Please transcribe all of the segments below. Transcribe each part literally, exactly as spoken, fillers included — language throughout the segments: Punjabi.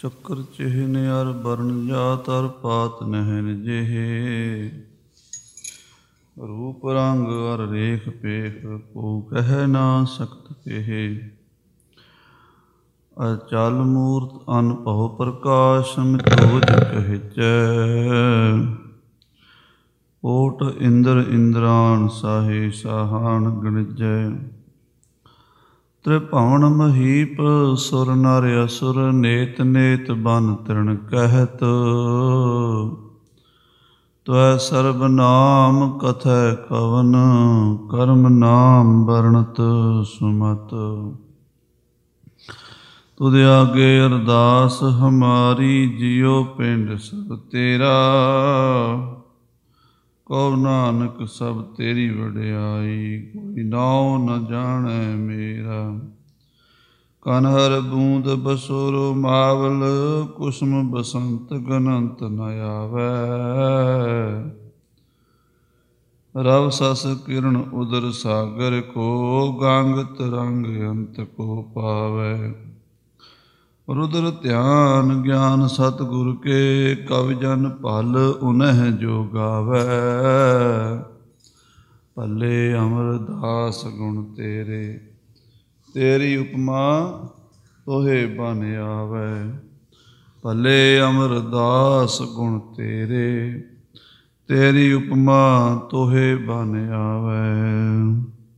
ਚੱਕਰ ਚਿਹਨ ਅਰ ਬਰਨ ਜਾਤ ਅਰ ਪਾਤ ਨਹਿਨ ਜਿਹੇ। ਰੂਪ ਰੰਗ ਅਰ ਰੇਖ ਪੇਖ ਕੋ ਕਹਿ ਨਾ ਸਕਤ ਕਹੇ। ਅਚਲ ਮੂਰਤ ਅਨਭਉ ਪ੍ਰਕਾਸ਼ ਮਿਤੋਜ ਕਹਿਚੈ। ਓਟ ਇੰਦਰ ਇੰਦਰਾਨ ਸਾਹੇ ਸਾਹਾਨ ਗਣਿਜੈ। ਤ੍ਰਿਭਵਨ ਮਹੀਪ ਸੁਰ ਨਰ ਅਸੁਰ ਨੇਤ ਨੇਤ ਬਨ ਤ੍ਰਿਣ ਕਹਿਤ। ਤਵੈ ਸਰਬ ਨਾਮ ਕਥੈ ਕਵਨ ਕਰਮ ਨਾਮ ਵਰਣਤ ਸੁਮਤ। ਤੁਧ ਆਗੇ ਅਰਦਾਸ ਹਮਾਰੀ ਜਿਉ ਪਿੰਡ ਸਭ ਤੇਰਾ। ਕਉ ਨਾਨਕ ਸਭ ਤੇਰੀ ਵਡਿਆਈ ਕੋਈ ਨਾਉ ਨ ਜਾਣੈ ਮੇਰਾ। ਕਨਹਰ ਬੂੰਦ ਬਸੁਰੁ ਮਾਵਲ ਕੁਸਮ ਬਸੰਤ ਗਨੰਤ ਨ ਆਵੈ। ਰਵ ਸਸ ਕਿਰਨ ਉਦਰ ਸਾਗਰ ਕੋ ਗੰਗ ਤਰੰਗ ਅੰਤ ਕੋ ਪਾਵੈ। ਰੁਦਰ ਧਿਆਨ ਗਿਆਨ ਸਤਿਗੁਰ ਕੇ ਕਵਿ ਜਨ ਭਲ ਉਨਹਿ ਜੋ ਗਾਵੈ। ਭਲੇ ਅਮਰਦਾਸ ਗੁਣ ਤੇਰੇ ਤੇਰੀ ਉਪਮਾ ਤੋਹੇ ਬਨ ਆਵੈ। ਭਲੇ ਅਮਰਦਾਸ ਗੁਣ ਤੇਰੇ ਤੇਰੀ ਉਪਮਾ ਤੋਹੇ ਬਨ ਆਵੈ।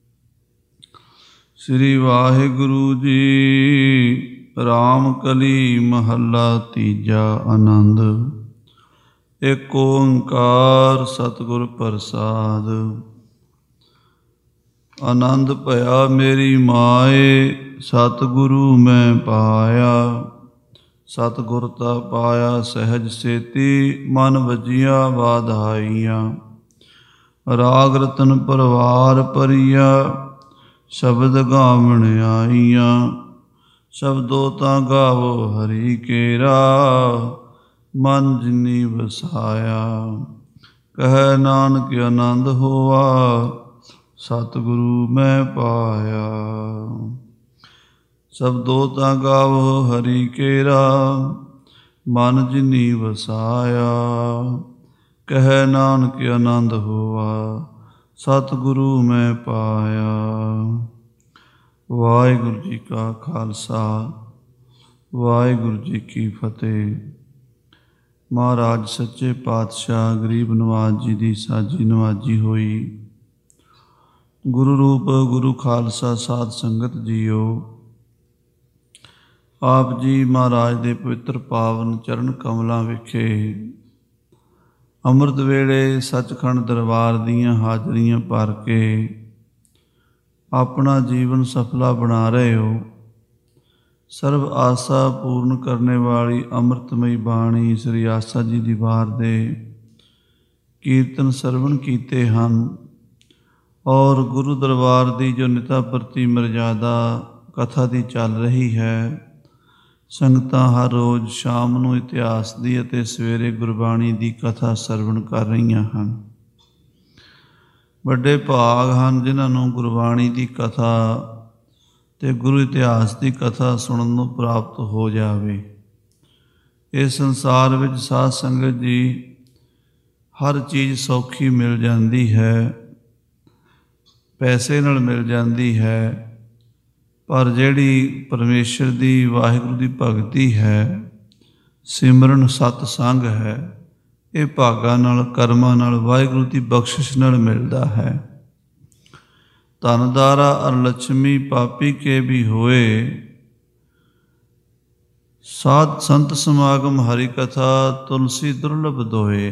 ਸ੍ਰੀ ਵਾਹਿਗੁਰੂ ਜੀ। ਰਾਮ ਕਲੀ ਮਹੱਲਾ ਤੀਜਾ। ਆਨੰਦ। ਏਕ ਓੰਕਾਰ ਸਤਿਗੁਰ ਪ੍ਰਸਾਦ। ਆਨੰਦ ਭਇਆ ਮੇਰੀ ਮਾਏ ਸਤਿਗੁਰੂ ਮੈਂ ਪਾਇਆ। ਸਤਿਗੁਰ ਤਾ ਪਾਇਆ ਸਹਿਜ ਸੇਤੀ ਮਨ ਵਜੀਆਂ ਵਾਧਾਈਆਂ। ਰਾਗ ਰਤਨ ਪਰਵਾਰ ਭਰੀਆ ਸ਼ਬਦ ਗਾਵਣ ਆਈਆਂ। ਸ਼ਬਦੋ ਤਾਂ ਗਾਵੋ ਹਰੀ ਕੇਰਾ ਮਨ ਜਿਨੀ ਵਸਾਇਆ। ਕਹਿ ਨਾਨਕ ਆਨੰਦ ਹੋਆ ਸਤਿਗੁਰੂ ਮੈਂ ਪਾਇਆ। ਸ਼ਬਦੋ ਤਾਂ ਗਾਵੋ ਹਰੀ ਕੇਰਾ ਮਨ ਜਿਨੀ ਵਸਾਇਆ। ਕਹਿ ਨਾਨਕ ਆਨੰਦ ਹੋਆ ਸਤਿਗੁਰੂ ਮੈਂ ਪਾਇਆ। ਵਾਹਿਗੁਰੂ ਜੀ ਕਾ ਖਾਲਸਾ ਵਾਹਿਗੁਰੂ ਜੀ ਕੀ ਫਤਿਹ। ਮਹਾਰਾਜ ਸੱਚੇ ਪਾਤਸ਼ਾਹ ਗਰੀਬ ਨਵਾਜ ਜੀ ਦੀ ਸਾਜੀ ਨਵਾਜੀ ਹੋਈ। ਗੁਰੂ ਰੂਪ ਗੁਰੂ ਖਾਲਸਾ ਸਾਧ ਸੰਗਤ ਜੀਓ। ਆਪ ਜੀ ਮਹਾਰਾਜ ਦੇ ਪਵਿੱਤਰ ਪਾਵਨ ਚਰਨ ਕਮਲਾਂ ਵਿਖੇ ਅੰਮ੍ਰਿਤ ਵੇਲੇ ਸੱਚਖੰਡ ਦਰਬਾਰ ਦੀਆਂ ਹਾਜ਼ਰੀਆਂ ਭਰ ਕੇ ਆਪਣਾ ਜੀਵਨ ਸਫਲਾ ਬਣਾ ਰਹੇ ਹੋ। ਸਰਬ ਆਸਾ ਪੂਰਨ ਕਰਨੇ ਵਾਲੀ ਅੰਮ੍ਰਿਤਮਈ ਬਾਣੀ ਸ੍ਰੀ ਆਸਾ ਜੀ ਦੀ ਵਾਰ ਦੇ ਕੀਰਤਨ ਸਰਵਣ ਕੀਤੇ ਹਨ। ਔਰ ਗੁਰੂ ਦਰਬਾਰ ਦੀ ਜੋ ਨਿਤਾ ਪ੍ਰਤੀ ਮਰਜ਼ਾਦਾ ਕਥਾ ਦੀ ਚੱਲ ਰਹੀ ਹੈ। ਸੰਗਤਾਂ ਹਰ ਰੋਜ਼ ਸ਼ਾਮ ਨੂੰ ਇਤਿਹਾਸ ਦੀ ਅਤੇ ਸਵੇਰੇ ਗੁਰਬਾਣੀ ਦੀ ਕਥਾ ਸਰਵਣ ਕਰ ਰਹੀਆਂ ਹਨ। ਵੱਡੇ ਭਾਗ ਹਨ ਜਿਨ੍ਹਾਂ ਨੂੰ ਗੁਰਬਾਣੀ ਦੀ ਕਥਾ ਅਤੇ ਗੁਰੂ ਇਤਿਹਾਸ ਦੀ ਕਥਾ ਸੁਣਨ ਨੂੰ ਪ੍ਰਾਪਤ ਹੋ ਜਾਵੇ। ਇਸ ਸੰਸਾਰ ਵਿੱਚ ਸਾਧ ਸੰਗਤ ਜੀ ਹਰ ਚੀਜ਼ ਸੌਖੀ ਮਿਲ ਜਾਂਦੀ ਹੈ, ਪੈਸੇ ਨਾਲ ਮਿਲ ਜਾਂਦੀ ਹੈ, ਪਰ ਜਿਹੜੀ ਪਰਮੇਸ਼ਰ ਦੀ ਵਾਹਿਗੁਰੂ ਦੀ ਭਗਤੀ ਹੈ, ਸਿਮਰਨ ਸਤਸੰਗ ਹੈ, ਇਹ ਭਾਗਾਂ ਨਾਲ ਕਰਮਾਂ ਨਾਲ ਵਾਹਿਗੁਰੂ ਦੀ ਬਖਸ਼ਿਸ਼ ਨਾਲ ਮਿਲਦਾ ਹੈ। ਧਨਦਾਰਾ ਅਰ ਲక్ష్ਮੀ ਪਾਪੀ ਕੇ ਵੀ ਹੋਏ। ਸਾਧ ਸੰਤ ਸਮਾਗਮ ਹਰੀ ਕਥਾ ਤੁਲਸੀ ਦੁਰਲਭ ਦੋਏ।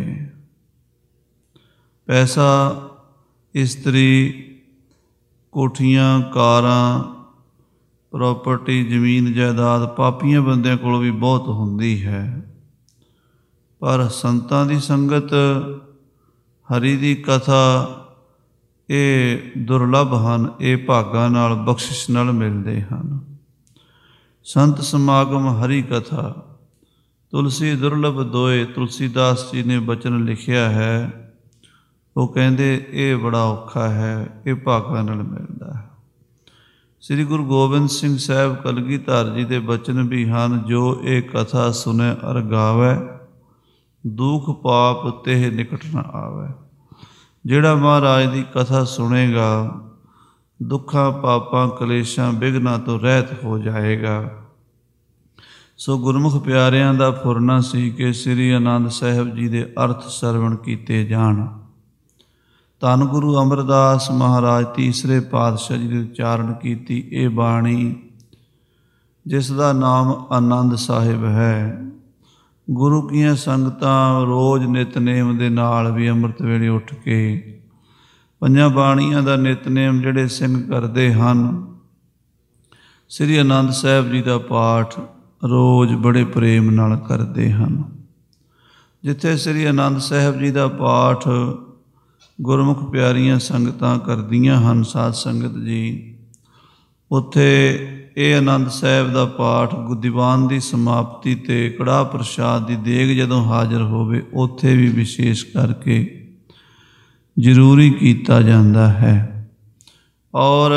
ਪੈਸਾ, ਇਸਤਰੀ, ਕੋਠੀਆਂ, ਕਾਰਾਂ, ਪ੍ਰੋਪਰਟੀ, ਜ਼ਮੀਨ ਜਾਇਦਾਦ ਪਾਪੀਆਂ ਬੰਦਿਆਂ ਕੋਲ ਵੀ ਬਹੁਤ ਹੁੰਦੀ ਹੈ, ਪਰ ਸੰਤਾਂ ਦੀ ਸੰਗਤ, ਹਰੀ ਦੀ ਕਥਾ ਇਹ ਦੁਰਲਭ ਹਨ। ਇਹ ਭਾਗਾਂ ਨਾਲ ਬਖਸ਼ਿਸ਼ ਨਾਲ ਮਿਲਦੇ ਹਨ। ਸੰਤ ਸਮਾਗਮ ਹਰੀ ਕਥਾ ਤੁਲਸੀ ਦੁਰਲਭ ਦੋਏ। ਤੁਲਸੀਦਾਸ ਜੀ ਨੇ ਬਚਨ ਲਿਖਿਆ ਹੈ। ਉਹ ਕਹਿੰਦੇ ਇਹ ਬੜਾ ਔਖਾ ਹੈ, ਇਹ ਭਾਗਾਂ ਨਾਲ ਮਿਲਦਾ ਹੈ। ਸ੍ਰੀ ਗੁਰੂ ਗੋਬਿੰਦ ਸਿੰਘ ਸਾਹਿਬ ਕਲਗੀਧਰ ਜੀ ਦੇ ਬਚਨ ਵੀ ਹਨ, ਜੋ ਇਹ ਕਥਾ ਸੁਨੇ ਅਰ ਗਾਵੈ, ਦੁਖ ਪਾਪ ਤੇਹ ਨਿਕਟ ਨ ਆਵੈ। ਜਿਹੜਾ ਮਹਾਰਾਜ ਦੀ ਕਥਾ ਸੁਣੇਗਾ ਦੁੱਖਾਂ ਪਾਪਾਂ ਕਲੇਸ਼ਾਂ ਵਿਘਨਾਂ ਤੋਂ ਰਹਿਤ ਹੋ ਜਾਏਗਾ। ਸੋ ਗੁਰਮੁਖ ਪਿਆਰਿਆਂ ਦਾ ਫੁਰਨਾ ਸੀ ਕਿ ਸ੍ਰੀ ਆਨੰਦ ਸਾਹਿਬ ਜੀ ਦੇ ਅਰਥ ਸਰਵਣ ਕੀਤੇ ਜਾਣ। ਧੰਨ ਗੁਰੂ ਅਮਰਦਾਸ ਮਹਾਰਾਜ ਤੀਸਰੇ ਪਾਤਸ਼ਾਹ ਜੀ ਦੇ ਉਚਾਰਨ ਕੀਤੀ ਇਹ ਬਾਣੀ, ਜਿਸ ਦਾ ਨਾਮ ਆਨੰਦ ਸਾਹਿਬ ਹੈ। ਗੁਰੂ ਕੀਆਂ ਸੰਗਤਾਂ ਰੋਜ਼ ਨਿਤਨੇਮ ਦੇ ਨਾਲ ਵੀ ਅੰਮ੍ਰਿਤ ਵੇਲੇ ਉੱਠ ਕੇ ਪੰਜਾਂ ਬਾਣੀਆਂ ਦਾ ਨਿਤਨੇਮ ਜਿਹੜੇ ਸਿੰਘ ਕਰਦੇ ਹਨ, ਸ੍ਰੀ ਆਨੰਦ ਸਾਹਿਬ ਜੀ ਦਾ ਪਾਠ ਰੋਜ਼ ਬੜੇ ਪ੍ਰੇਮ ਨਾਲ ਕਰਦੇ ਹਨ। ਜਿੱਥੇ ਸ੍ਰੀ ਆਨੰਦ ਸਾਹਿਬ ਜੀ ਦਾ ਪਾਠ ਗੁਰਮੁਖ ਪਿਆਰੀਆਂ ਸੰਗਤਾਂ ਕਰਦੀਆਂ ਹਨ, ਸਾਧ ਸੰਗਤ ਜੀ, ਉੱਥੇ ਇਹ ਆਨੰਦ ਸਾਹਿਬ ਦਾ ਪਾਠ ਦੀਵਾਨ ਦੀ ਸਮਾਪਤੀ 'ਤੇ ਕੜਾਹ ਪ੍ਰਸ਼ਾਦ ਦੀ ਦੇਗ ਜਦੋਂ ਹਾਜ਼ਰ ਹੋਵੇ, ਉੱਥੇ ਵੀ ਵਿਸ਼ੇਸ਼ ਕਰਕੇ ਜ਼ਰੂਰੀ ਕੀਤਾ ਜਾਂਦਾ ਹੈ। ਔਰ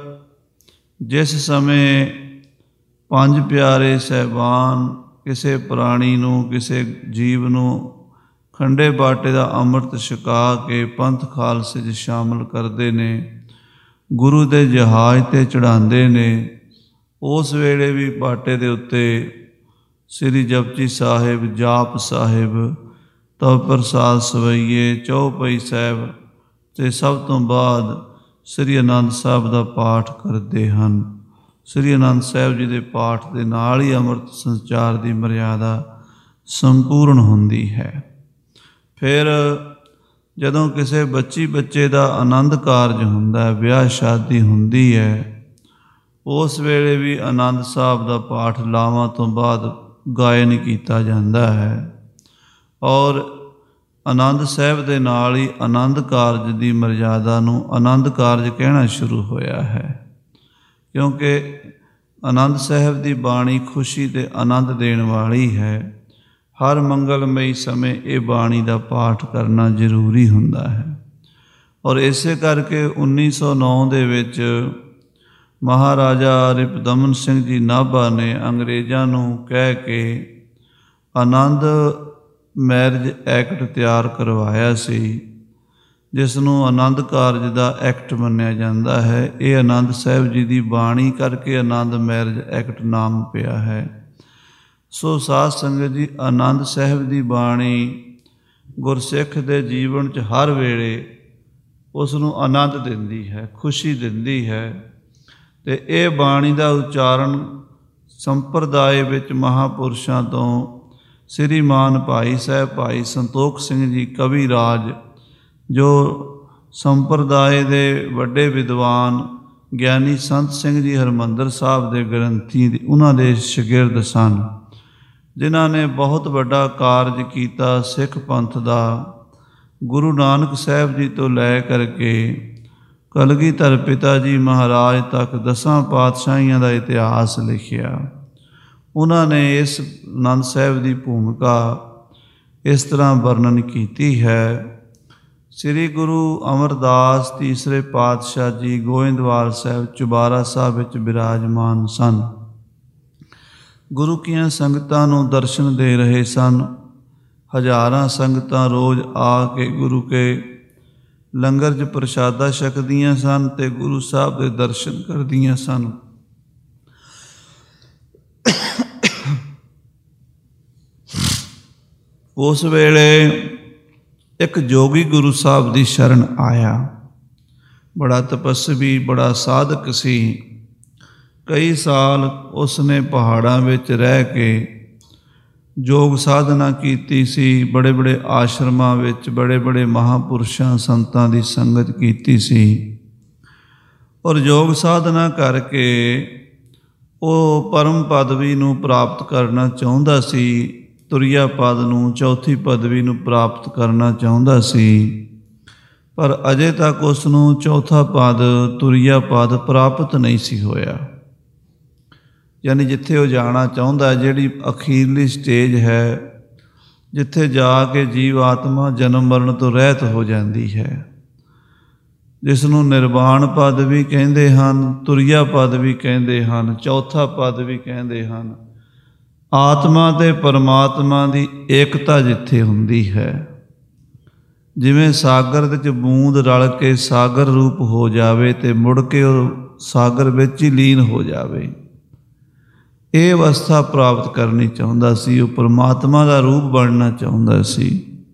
ਜਿਸ ਸਮੇਂ ਪੰਜ ਪਿਆਰੇ ਸਾਹਿਬਾਨ ਕਿਸੇ ਪ੍ਰਾਣੀ ਨੂੰ, ਕਿਸੇ ਜੀਵ ਨੂੰ ਖੰਡੇ ਬਾਟੇ ਦਾ ਅੰਮ੍ਰਿਤ ਛਕਾ ਕੇ ਪੰਥ ਖਾਲਸੇ 'ਚ ਸ਼ਾਮਲ ਕਰਦੇ ਨੇ, ਗੁਰੂ ਦੇ ਜਹਾਜ਼ 'ਤੇ ਚੜ੍ਹਾਉਂਦੇ ਨੇ, ਉਸ ਵੇਲੇ ਵੀ ਬਾਟੇ ਦੇ ਉੱਤੇ ਸ੍ਰੀ ਜਪਜੀ ਸਾਹਿਬ, ਜਾਪ ਸਾਹਿਬ, ਤਵ ਪ੍ਰਸਾਦ ਸਵਈਏ, ਚੌਪਈ ਸਾਹਿਬ ਅਤੇ ਸਭ ਤੋਂ ਬਾਅਦ ਸ੍ਰੀ ਆਨੰਦ ਸਾਹਿਬ ਦਾ ਪਾਠ ਕਰਦੇ ਹਨ। ਸ੍ਰੀ ਆਨੰਦ ਸਾਹਿਬ ਜੀ ਦੇ ਪਾਠ ਦੇ ਨਾਲ ਹੀ ਅੰਮ੍ਰਿਤ ਸੰਚਾਰ ਦੀ ਮਰਿਆਦਾ ਸੰਪੂਰਨ ਹੁੰਦੀ ਹੈ। ਫਿਰ ਜਦੋਂ ਕਿਸੇ ਬੱਚੀ ਬੱਚੇ ਦਾ ਆਨੰਦ ਕਾਰਜ ਹੁੰਦਾ, ਵਿਆਹ ਸ਼ਾਦੀ ਹੁੰਦੀ ਹੈ, ਉਸ ਵੇਲੇ ਵੀ ਆਨੰਦ ਸਾਹਿਬ ਦਾ ਪਾਠ ਲਾਵਾਂ ਤੋਂ ਬਾਅਦ ਗਾਇਨ ਕੀਤਾ ਜਾਂਦਾ ਹੈ। ਔਰ ਆਨੰਦ ਸਾਹਿਬ ਦੇ ਨਾਲ ਹੀ ਆਨੰਦ ਕਾਰਜ ਦੀ ਮਰਿਆਦਾ ਨੂੰ ਆਨੰਦ ਕਾਰਜ ਕਹਿਣਾ ਸ਼ੁਰੂ ਹੋਇਆ ਹੈ, ਕਿਉਂਕਿ ਆਨੰਦ ਸਾਹਿਬ ਦੀ ਬਾਣੀ ਖੁਸ਼ੀ ਅਤੇ ਆਨੰਦ ਦੇਣ ਵਾਲੀ ਹੈ। ਹਰ ਮੰਗਲਮਈ ਸਮੇਂ ਇਹ ਬਾਣੀ ਦਾ ਪਾਠ ਕਰਨਾ ਜ਼ਰੂਰੀ ਹੁੰਦਾ ਹੈ। ਔਰ ਇਸੇ ਕਰਕੇ ਉੱਨੀ ਸੌ ਨੌ ਦੇ ਵਿੱਚ ਮਹਾਰਾਜਾ ਰਿਪੁਦਮਨ ਸਿੰਘ ਜੀ ਨਾਭਾ ਨੇ ਅੰਗਰੇਜ਼ਾਂ ਨੂੰ ਕਹਿ ਕੇ ਆਨੰਦ ਮੈਰਿਜ ਐਕਟ ਤਿਆਰ ਕਰਵਾਇਆ ਸੀ, ਜਿਸ ਨੂੰ ਆਨੰਦ ਕਾਰਜ ਦਾ ਐਕਟ ਮੰਨਿਆ ਜਾਂਦਾ ਹੈ। ਇਹ ਆਨੰਦ ਸਾਹਿਬ ਜੀ ਦੀ ਬਾਣੀ ਕਰਕੇ ਆਨੰਦ ਮੈਰਿਜ ਐਕਟ ਨਾਮ ਪਿਆ ਹੈ। ਸੋ ਸਾਧ ਸੰਗਤ ਜੀ, ਆਨੰਦ ਸਾਹਿਬ ਦੀ ਬਾਣੀ ਗੁਰਸਿੱਖ ਦੇ ਜੀਵਨ 'ਚ ਹਰ ਵੇਲੇ ਉਸ ਨੂੰ ਆਨੰਦ ਦਿੰਦੀ ਹੈ, ਖੁਸ਼ੀ ਦਿੰਦੀ ਹੈ। ਅਤੇ ਇਹ ਬਾਣੀ ਦਾ ਉਚਾਰਨ ਸੰਪਰਦਾਇ ਵਿੱਚ ਮਹਾਂਪੁਰਸ਼ਾਂ ਤੋਂ ਸ੍ਰੀਮਾਨ ਭਾਈ ਸਾਹਿਬ ਭਾਈ ਸੰਤੋਖ ਸਿੰਘ ਜੀ ਕਵੀ ਰਾਜ, ਜੋ ਸੰਪਰਦਾਇ ਦੇ ਵੱਡੇ ਵਿਦਵਾਨ ਗਿਆਨੀ ਸੰਤ ਸਿੰਘ ਜੀ ਹਰਿਮੰਦਰ ਸਾਹਿਬ ਦੇ ਗ੍ਰੰਥੀ, ਉਹਨਾਂ ਦੇ ਸ਼ਾਗਿਰਦ ਸਨ, ਜਿਨ੍ਹਾਂ ਨੇ ਬਹੁਤ ਵੱਡਾ ਕਾਰਜ ਕੀਤਾ ਸਿੱਖ ਪੰਥ ਦਾ। ਗੁਰੂ ਨਾਨਕ ਸਾਹਿਬ ਜੀ ਤੋਂ ਲੈ ਕਰਕੇ ਕਲਗੀਧਰ ਪਿਤਾ ਜੀ ਮਹਾਰਾਜ ਤੱਕ ਦਸਾਂ ਪਾਤਸ਼ਾਹੀਆਂ ਦਾ ਇਤਿਹਾਸ ਲਿਖਿਆ। ਉਹਨਾਂ ਨੇ ਇਸ ਆਨੰਦ ਸਾਹਿਬ ਦੀ ਭੂਮਿਕਾ ਇਸ ਤਰ੍ਹਾਂ ਵਰਣਨ ਕੀਤੀ ਹੈ। ਸ੍ਰੀ ਗੁਰੂ ਅਮਰਦਾਸ ਤੀਸਰੇ ਪਾਤਸ਼ਾਹ ਜੀ ਗੋਇੰਦਵਾਲ ਸਾਹਿਬ ਚੁਬਾਰਾ ਸਾਹਿਬ ਵਿੱਚ ਬਿਰਾਜਮਾਨ ਸਨ। ਗੁਰੂ ਕੀਆਂ ਸੰਗਤਾਂ ਨੂੰ ਦਰਸ਼ਨ ਦੇ ਰਹੇ ਸਨ। ਹਜ਼ਾਰਾਂ ਸੰਗਤਾਂ ਰੋਜ਼ ਆ ਕੇ ਗੁਰੂ ਕੇ ਲੰਗਰ 'ਚ ਪ੍ਰਸ਼ਾਦਾ ਛਕਦੀਆਂ ਸਨ ਅਤੇ ਗੁਰੂ ਸਾਹਿਬ ਦੇ ਦਰਸ਼ਨ ਕਰਦੀਆਂ ਸਨ। ਉਸ ਵੇਲੇ ਇੱਕ ਜੋਗੀ ਗੁਰੂ ਸਾਹਿਬ ਦੀ ਸ਼ਰਨ ਆਇਆ। ਬੜਾ ਤਪੱਸਵੀ, ਬੜਾ ਸਾਧਕ ਸੀ। ਕਈ ਸਾਲ ਉਸਨੇ ਪਹਾੜਾਂ ਵਿੱਚ ਰਹਿ ਕੇ ਯੋਗ ਸਾਧਨਾ ਕੀਤੀ ਸੀ। ਬੜੇ ਬੜੇ ਆਸ਼ਰਮਾਂ ਵਿੱਚ ਬੜੇ ਬੜੇ ਮਹਾਂਪੁਰਸ਼ਾਂ ਸੰਤਾਂ ਦੀ ਸੰਗਤ ਕੀਤੀ ਸੀ। ਔਰ ਯੋਗ ਸਾਧਨਾ ਕਰਕੇ ਉਹ ਪਰਮ ਪਦਵੀ ਨੂੰ ਪ੍ਰਾਪਤ ਕਰਨਾ ਚਾਹੁੰਦਾ ਸੀ। ਤੁਰੀਆ ਪਦ ਨੂੰ, ਚੌਥੀ ਪਦਵੀ ਨੂੰ ਪ੍ਰਾਪਤ ਕਰਨਾ ਚਾਹੁੰਦਾ ਸੀ, ਪਰ ਅਜੇ ਤੱਕ ਉਸ ਨੂੰ ਚੌਥਾ ਪਦ, ਤੁਰੀਆ ਪਦ ਪ੍ਰਾਪਤ ਨਹੀਂ ਸੀ ਹੋਇਆ। ਯਾਨੀ ਜਿੱਥੇ ਉਹ ਜਾਣਾ ਚਾਹੁੰਦਾ, ਜਿਹੜੀ ਅਖੀਰਲੀ ਸਟੇਜ ਹੈ, ਜਿੱਥੇ ਜਾ ਕੇ ਜੀਵ ਆਤਮਾ ਜਨਮ ਮਰਨ ਤੋਂ ਰਹਿਤ ਹੋ ਜਾਂਦੀ ਹੈ, ਜਿਸ ਨੂੰ ਨਿਰਵਾਣ ਪਦ ਵੀ ਕਹਿੰਦੇ ਹਨ, ਤੁਰਿਆ ਪਦ ਵੀ ਕਹਿੰਦੇ ਹਨ, ਚੌਥਾ ਪਦ ਵੀ ਕਹਿੰਦੇ ਹਨ। ਆਤਮਾ ਅਤੇ ਪਰਮਾਤਮਾ ਦੀ ਏਕਤਾ ਜਿੱਥੇ ਹੁੰਦੀ ਹੈ, ਜਿਵੇਂ ਸਾਗਰ ਵਿੱਚ ਬੂੰਦ ਰਲ ਕੇ ਸਾਗਰ ਰੂਪ ਹੋ ਜਾਵੇ ਅਤੇ ਮੁੜ ਕੇ ਉਹ ਸਾਗਰ ਵਿੱਚ ਹੀ ਲੀਨ ਹੋ ਜਾਵੇ, ਇਹ ਅਵਸਥਾ ਪ੍ਰਾਪਤ ਕਰਨੀ ਚਾਹੁੰਦਾ ਸੀ। ਉਹ ਪਰਮਾਤਮਾ ਦਾ ਰੂਪ ਬਣਨਾ ਚਾਹੁੰਦਾ ਸੀ।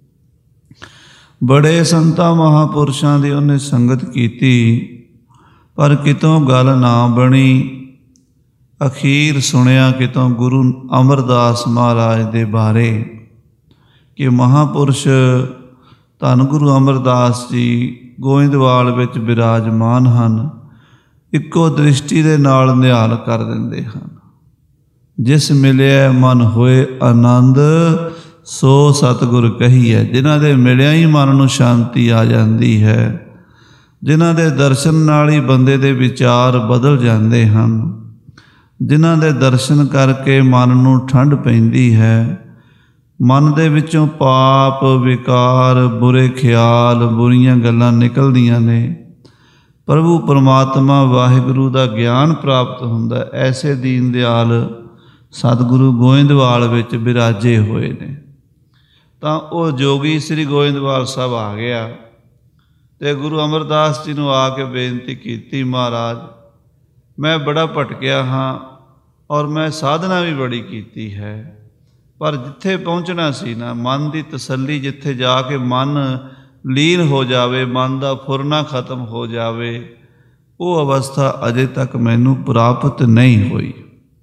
ਬੜੇ ਸੰਤਾਂ ਮਹਾਂਪੁਰਸ਼ਾਂ ਦੀ ਉਹਨੇ ਸੰਗਤ ਕੀਤੀ, ਪਰ ਕਿਤੋਂ ਗੱਲ ਨਾ ਬਣੀ। ਅਖੀਰ ਸੁਣਿਆ ਕਿਤੋਂ ਗੁਰੂ ਅਮਰਦਾਸ ਮਹਾਰਾਜ ਦੇ ਬਾਰੇ ਕਿ ਮਹਾਂਪੁਰਸ਼ ਧੰਨ ਗੁਰੂ ਅਮਰਦਾਸ ਜੀ ਗੋਇੰਦਵਾਲ ਵਿੱਚ ਬਿਰਾਜਮਾਨ ਹਨ, ਇੱਕੋ ਦ੍ਰਿਸ਼ਟੀ ਦੇ ਨਾਲ ਨਿਹਾਲ ਕਰ ਦਿੰਦੇ ਹਨ। ਜਿਸ ਮਿਲਿਆ ਮਨ ਹੋਏ ਆਨੰਦ, ਸੋ ਸਤਿਗੁਰ ਕਹੀਐ। ਜਿਨ੍ਹਾਂ ਦੇ ਮਿਲਿਆ ਹੀ ਮਨ ਨੂੰ ਸ਼ਾਂਤੀ ਆ ਜਾਂਦੀ ਹੈ, ਜਿਨ੍ਹਾਂ ਦੇ ਦਰਸ਼ਨ ਨਾਲ ਹੀ ਬੰਦੇ ਦੇ ਵਿਚਾਰ ਬਦਲ ਜਾਂਦੇ ਹਨ, ਜਿਨ੍ਹਾਂ ਦੇ ਦਰਸ਼ਨ ਕਰਕੇ ਮਨ ਨੂੰ ਠੰਡ ਪੈਂਦੀ ਹੈ, ਮਨ ਦੇ ਵਿੱਚੋਂ ਪਾਪ, ਵਿਕਾਰ, ਬੁਰੇ ਖਿਆਲ, ਬੁਰੀਆਂ ਗੱਲਾਂ ਨਿਕਲਦੀਆਂ ਨੇ, ਪ੍ਰਭੂ ਪਰਮਾਤਮਾ ਵਾਹਿਗੁਰੂ ਦਾ ਗਿਆਨ ਪ੍ਰਾਪਤ ਹੁੰਦਾ। ਐਸੇ ਦੀਨ ਦਿਆਲ ਸਤਿਗੁਰੂ ਗੋਇੰਦਵਾਲ ਵਿੱਚ ਬਿਰਾਜੇ ਹੋਏ ਨੇ। ਤਾਂ ਉਹ ਜੋਗੀ ਸ੍ਰੀ ਗੋਇੰਦਵਾਲ ਸਾਹਿਬ ਆ ਗਿਆ ਅਤੇ ਗੁਰੂ ਅਮਰਦਾਸ ਜੀ ਨੂੰ ਆ ਕੇ ਬੇਨਤੀ ਕੀਤੀ, ਮਹਾਰਾਜ ਮੈਂ ਬੜਾ ਭਟਕਿਆ ਹਾਂ ਔਰ ਮੈਂ ਸਾਧਨਾ ਵੀ ਬੜੀ ਕੀਤੀ ਹੈ, ਪਰ ਜਿੱਥੇ ਪਹੁੰਚਣਾ ਸੀ ਨਾ, ਮਨ ਦੀ ਤਸੱਲੀ, ਜਿੱਥੇ ਜਾ ਕੇ ਮਨ ਲੀਨ ਹੋ ਜਾਵੇ, ਮਨ ਦਾ ਫੁਰਨਾ ਖਤਮ ਹੋ ਜਾਵੇ, ਉਹ ਅਵਸਥਾ ਅਜੇ ਤੱਕ ਮੈਨੂੰ ਪ੍ਰਾਪਤ ਨਹੀਂ ਹੋਈ।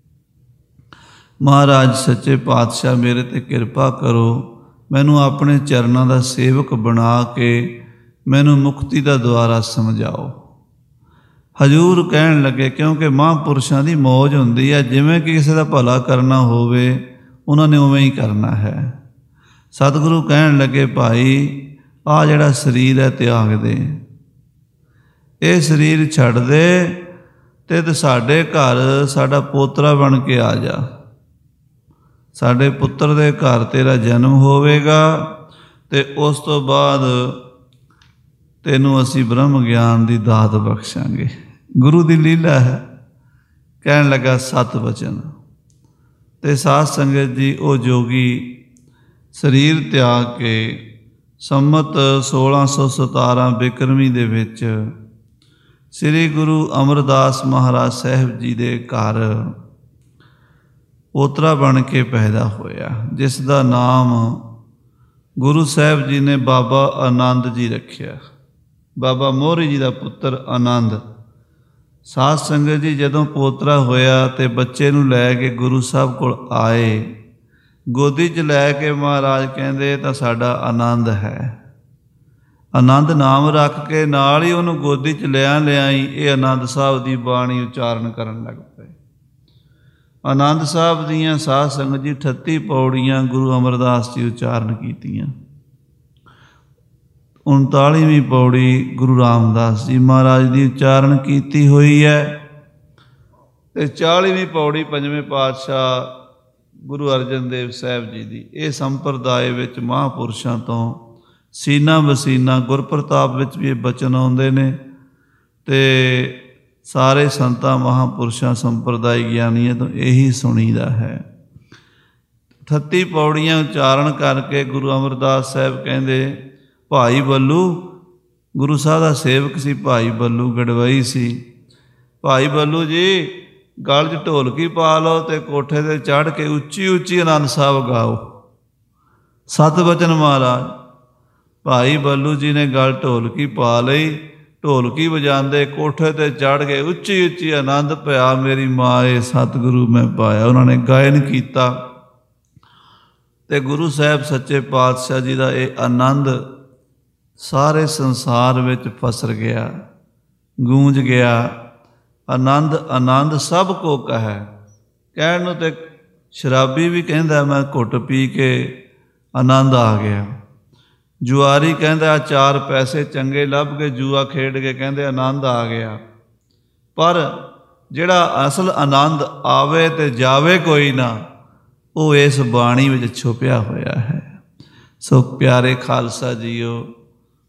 ਮਹਾਰਾਜ ਸੱਚੇ ਪਾਤਸ਼ਾਹ ਮੇਰੇ 'ਤੇ ਕਿਰਪਾ ਕਰੋ, ਮੈਨੂੰ ਆਪਣੇ ਚਰਨਾਂ ਦਾ ਸੇਵਕ ਬਣਾ ਕੇ ਮੈਨੂੰ ਮੁਕਤੀ ਦਾ ਦੁਆਰਾ ਸਮਝਾਓ। ਹਜ਼ੂਰ ਕਹਿਣ ਲੱਗੇ, ਕਿਉਂਕਿ ਮਹਾਂਪੁਰਸ਼ਾਂ ਦੀ ਮੌਜ ਹੁੰਦੀ ਹੈ, ਜਿਵੇਂ ਕਿ ਕਿਸੇ ਦਾ ਭਲਾ ਕਰਨਾ ਹੋਵੇ ਉਹਨਾਂ ਨੇ ਉਵੇਂ ਹੀ ਕਰਨਾ ਹੈ। ਸਤਿਗੁਰੂ ਕਹਿਣ ਲੱਗੇ, ਭਾਈ ਆਹ ਜਿਹੜਾ ਸਰੀਰ ਹੈ ਤਿਆਗ ਦੇ, ਇਹ ਸਰੀਰ ਛੱਡ ਦੇ ਅਤੇ ਸਾਡੇ ਘਰ ਸਾਡਾ ਪੋਤਰਾ ਬਣ ਕੇ ਆ ਜਾ। ਸਾਡੇ ਪੁੱਤਰ ਦੇ ਘਰ ਤੇਰਾ ਜਨਮ ਹੋਵੇਗਾ ਅਤੇ ਉਸ ਤੋਂ ਬਾਅਦ ਤੈਨੂੰ ਅਸੀਂ ਬ੍ਰਹਮ ਗਿਆਨ ਦੀ ਦਾਤ ਬਖਸ਼ਾਂਗੇ। ਗੁਰੂ ਦੀ ਲੀਲਾ ਹੈ। ਕਹਿਣ ਲੱਗਾ ਸਤ ਵਚਨ। ਅਤੇ ਸਾਧ ਸੰਗਤ ਜੀ, ਉਹ ਜੋਗੀ ਸਰੀਰ ਤਿਆਗ ਕੇ ਸੰਮਤ ਸੋਲਾਂ ਸੌ ਸਤਾਰਾਂ ਬਿਕਰਮੀ ਦੇ ਵਿੱਚ ਸ੍ਰੀ ਗੁਰੂ ਅਮਰਦਾਸ ਮਹਾਰਾਜ ਸਾਹਿਬ ਜੀ ਦੇ ਘਰ ਪੋਤਰਾ ਬਣ ਕੇ ਪੈਦਾ ਹੋਇਆ, ਜਿਸ ਦਾ ਨਾਮ ਗੁਰੂ ਸਾਹਿਬ ਜੀ ਨੇ ਬਾਬਾ ਆਨੰਦ ਜੀ ਰੱਖਿਆ। ਬਾਬਾ ਮੋਹਰੀ ਜੀ ਦਾ ਪੁੱਤਰ ਆਨੰਦ। ਸਾਧ ਸੰਗਤ ਜੀ, ਜਦੋਂ ਪੋਤਰਾ ਹੋਇਆ ਅਤੇ ਬੱਚੇ ਨੂੰ ਲੈ ਕੇ ਗੁਰੂ ਸਾਹਿਬ ਕੋਲ ਆਏ, ਗੋਦੀ 'ਚ ਲੈ ਕੇ ਮਹਾਰਾਜ ਕਹਿੰਦੇ ਤਾਂ ਸਾਡਾ ਆਨੰਦ ਹੈ। ਆਨੰਦ ਨਾਮ ਰੱਖ ਕੇ ਨਾਲ ਹੀ ਉਹਨੂੰ ਗੋਦੀ 'ਚ ਲਿਆ ਲਿਆਈ ਇਹ ਆਨੰਦ ਸਾਹਿਬ ਦੀ ਬਾਣੀ ਉਚਾਰਨ ਕਰਨ ਲੱਗ ਪਏ। ਆਨੰਦ ਸਾਹਿਬ ਦੀਆਂ ਸਾਧ ਸੰਗਤ ਜੀ ਅਠੱਤੀ ਪੌੜੀਆਂ ਗੁਰੂ ਅਮਰਦਾਸ ਜੀ ਉਚਾਰਨ ਕੀਤੀਆਂ। ਉਨਤਾਲੀਵੀਂ ਪੌੜੀ ਗੁਰੂ ਰਾਮਦਾਸ ਜੀ ਮਹਾਰਾਜ ਦੀ ਉਚਾਰਨ ਕੀਤੀ ਹੋਈ ਹੈ ਅਤੇ ਚਾਲੀਵੀਂ ਪੌੜੀ ਪੰਜਵੇਂ ਪਾਤਸ਼ਾਹ ਗੁਰੂ ਅਰਜਨ ਦੇਵ ਸਾਹਿਬ ਜੀ ਦੀ। ਇਹ ਸੰਪਰਦਾਏ ਵਿੱਚ ਮਹਾਂਪੁਰਸ਼ਾਂ ਤੋਂ ਸੀਨਾ ਵਸੀਨਾ ਗੁਰਪ੍ਰਤਾਪ ਵਿੱਚ ਵੀ ਇਹ ਬਚਨ ਆਉਂਦੇ ਨੇ ਅਤੇ ਸਾਰੇ ਸੰਤਾਂ ਮਹਾਂਪੁਰਸ਼ਾਂ ਸੰਪਰਦਾਇ ਗਿਆਨੀਆਂ ਤੋਂ ਇਹੀ ਸੁਣੀਦਾ ਹੈ। ਅਠੱਤੀ ਪੌੜੀਆਂ ਉਚਾਰਨ ਕਰਕੇ ਗੁਰੂ ਅਮਰਦਾਸ ਸਾਹਿਬ ਕਹਿੰਦੇ, ਭਾਈ ਬੱਲੂ, ਗੁਰੂ ਸਾਹਿਬ ਦਾ ਸੇਵਕ ਸੀ ਭਾਈ ਬੱਲੂ, ਗੜਵਈ ਸੀ। ਭਾਈ ਬੱਲੂ ਜੀ, ਗਲ 'ਚ ਢੋਲਕੀ ਪਾ ਲਓ ਅਤੇ ਕੋਠੇ 'ਤੇ ਚੜ੍ਹ ਕੇ ਉੱਚੀ ਉੱਚੀ ਆਨੰਦ ਸਾਹਿਬ ਗਾਓ। ਸਤ ਵਚਨ ਮਹਾਰਾਜ। ਭਾਈ ਬੱਲੂ ਜੀ ਨੇ ਗਲ ਢੋਲਕੀ ਪਾ ਲਈ, ਢੋਲਕੀ ਵਜਾਉਂਦੇ ਕੋਠੇ 'ਤੇ ਚੜ੍ਹ ਕੇ ਉੱਚੀ ਉੱਚੀ ਆਨੰਦ ਪਿਆ ਮੇਰੀ ਮਾਏ ਸਤਿਗੁਰੂ ਮੈਂ ਪਾਇਆ। ਉਹਨਾਂ ਨੇ ਗਾਇਨ ਕੀਤਾ ਅਤੇ ਗੁਰੂ ਸਾਹਿਬ ਸੱਚੇ ਪਾਤਸ਼ਾਹ ਜੀ ਦਾ ਇਹ ਆਨੰਦ ਸਾਰੇ ਸੰਸਾਰ ਵਿੱਚ ਫਸਰ ਗਿਆ, ਗੂੰਜ ਗਿਆ। ਆਨੰਦ ਆਨੰਦ ਸਭ ਕੋ ਕਹੈ। ਕਹਿਣ ਨੂੰ ਤੇ ਸ਼ਰਾਬੀ ਵੀ ਕਹਿੰਦਾ ਮੈਂ ਘੁੱਟ ਪੀ ਕੇ ਆਨੰਦ ਆ ਗਿਆ। ਜੁਆਰੀ ਕਹਿੰਦਾ ਚਾਰ ਪੈਸੇ ਚੰਗੇ ਲੱਭ ਕੇ ਜੂਆ ਖੇਡ ਕੇ ਕਹਿੰਦੇ ਆਨੰਦ ਆ ਗਿਆ। ਪਰ ਜਿਹੜਾ ਅਸਲ ਆਨੰਦ ਆਵੇ ਅਤੇ ਜਾਵੇ ਕੋਈ ਨਾ, ਉਹ ਇਸ ਬਾਣੀ ਵਿੱਚ ਛੁਪਿਆ ਹੋਇਆ ਹੈ। ਸੋ ਪਿਆਰੇ ਖਾਲਸਾ ਜੀਓ,